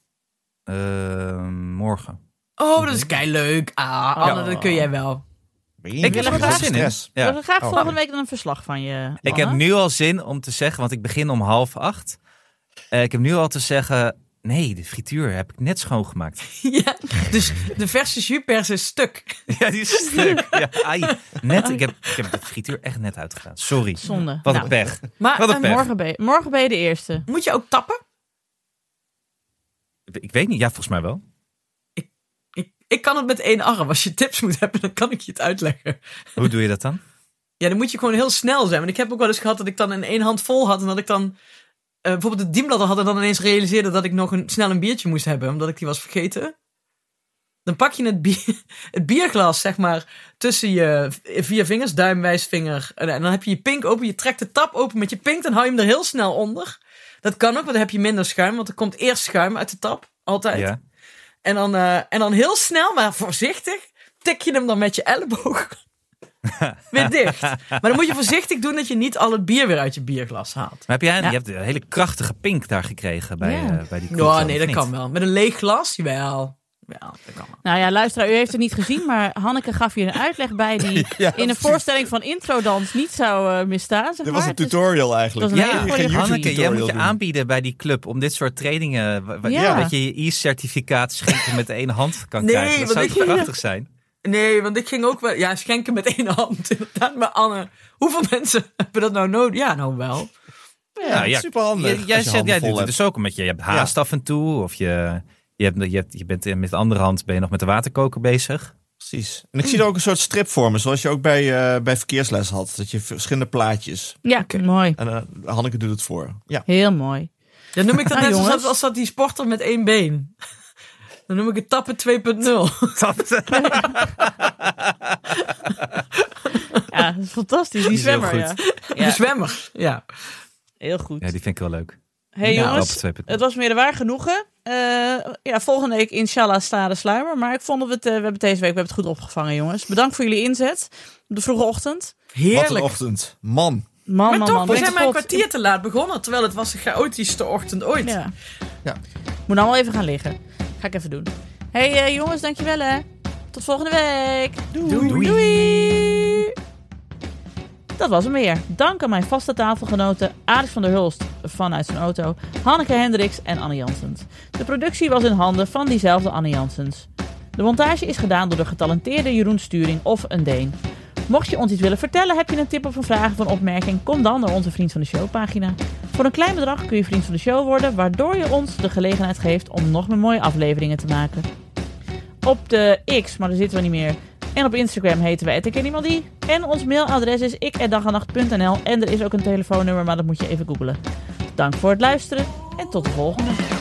Morgen. Oh, dat is kei leuk. Anne, dat kun jij wel. Ik heb er graag zin in. stress. Ja. We gaan graag Oh. volgende week dan een verslag van je, Ik Anne. heb nu al zin om te zeggen, want ik begin om 7:30. Ik heb nu al te zeggen, nee, de frituur heb ik net schoongemaakt. Ja, dus de verse juspers is stuk. Ja, die is stuk. Ja, ai, net, ik heb de frituur echt net uitgedaan. Sorry. Zonde. Wat Nou, een pech. Maar Wat een pech. morgen ben je de eerste. moet je ook tappen? Ik weet niet, ja, volgens mij wel. Ik kan het met 1 arm. Als je tips moet hebben, dan kan ik je het uitleggen. Hoe doe je dat dan? Ja, dan moet je gewoon heel snel zijn. Want ik heb ook wel eens gehad dat ik dan in 1 hand vol had. En dat ik dan bijvoorbeeld het dienbladder had en dan ineens realiseerde dat ik nog snel een biertje moest hebben. Omdat ik die was vergeten. Dan pak je het bierglas, zeg maar, tussen je 4 vingers, duim, wijsvinger. En dan heb je je pink open. Je trekt de tap open met je pink. Dan hou je hem er heel snel onder. Dat kan ook, want dan heb je minder schuim. Want er komt eerst schuim uit de tap. Altijd. Ja. En dan heel snel, maar voorzichtig, tik je hem dan met je elleboog weer dicht. Maar dan moet je voorzichtig doen dat je niet al het bier weer uit je bierglas haalt. Maar heb jij Ja. je hebt een hele krachtige pink daar gekregen bij, Ja. bij die Ja, kroeg, nee, of dat niet? kan wel. Met een leeg glas, jawel. Ja, dat kan wel. Nou ja, luisteraar, u heeft het niet gezien, maar Hanneke gaf hier een uitleg bij die in een voorstelling van introdans niet zou misstaan. Zeg Dit was maar. een tutorial eigenlijk. dat is een Ja, hele goede geen Hanneke, jij YouTube-tutorial moet je doen. aanbieden bij die club om dit soort trainingen, Ja. dat je je e-certificaat schenken met 1 hand kan Nee, krijgen. Dat zou want toch ik- prachtig zijn? Nee, want ik ging ook wel... Ja, schenken met 1 hand. Inderdaad, maar Anne, hoeveel mensen hebben dat nou nodig? Ja, nou wel. Ja, superhandig. Jij als je zegt, handen jij vol doet het hebt. dus ook, omdat je hebt haast af en toe. Of je bent met de andere hand ben je nog met de waterkoker bezig. Precies. En ik zie er ook een soort strip voor me, zoals je ook bij verkeersles had. Dat je verschillende plaatjes. Ja, mooi. En Hanneke doet het voor. Ja. Heel mooi. Dan noem ik dat Ah, net jongens. als dat die sporter met 1 been. Dan noem ik het tappen 2.0. Ja, dat is fantastisch. Die Die is heel zwemmer, ja. goed. De zwemmer. Ja. Heel goed. Ja, die vind ik wel leuk. Hey Ja, jongens, op 2.0. het was meer de waar genoegen. Volgende week inshallah sta de sluimer. Maar ik vond dat we hebben deze week het goed opgevangen, jongens. Bedankt voor jullie inzet op de vroege ochtend. Wat een Heerlijk. ochtend. Man. Man, Maar toch, man. we Ben zijn maar een kapot. kwartier te laat begonnen. Terwijl het was de chaotischste ochtend ooit. Ja. Ja. Moet nou wel even gaan liggen. Ga ik even doen. Hey jongens, dankjewel hè. Tot volgende week. Doei. Dat was hem weer. Dank aan mijn vaste tafelgenoten Alex van der Hulst vanuit zijn auto, Hanneke Hendricks en Anne Janssens. De productie was in handen van diezelfde Anne Janssens. De montage is gedaan door de getalenteerde Jeroen Sturing of een Deen. Mocht je ons iets willen vertellen, heb je een tip of een vraag of een opmerking, kom dan naar onze Vriend van de Show pagina. Voor een klein bedrag kun je Vriend van de Show worden, waardoor je ons de gelegenheid geeft om nog meer mooie afleveringen te maken. Op de X, maar daar zitten we niet meer. En op Instagram heten we @ikkenniemandie. En ons mailadres is ik@dagenacht.nl. En er is ook een telefoonnummer, maar dat moet je even googlen. Dank voor het luisteren en tot de volgende.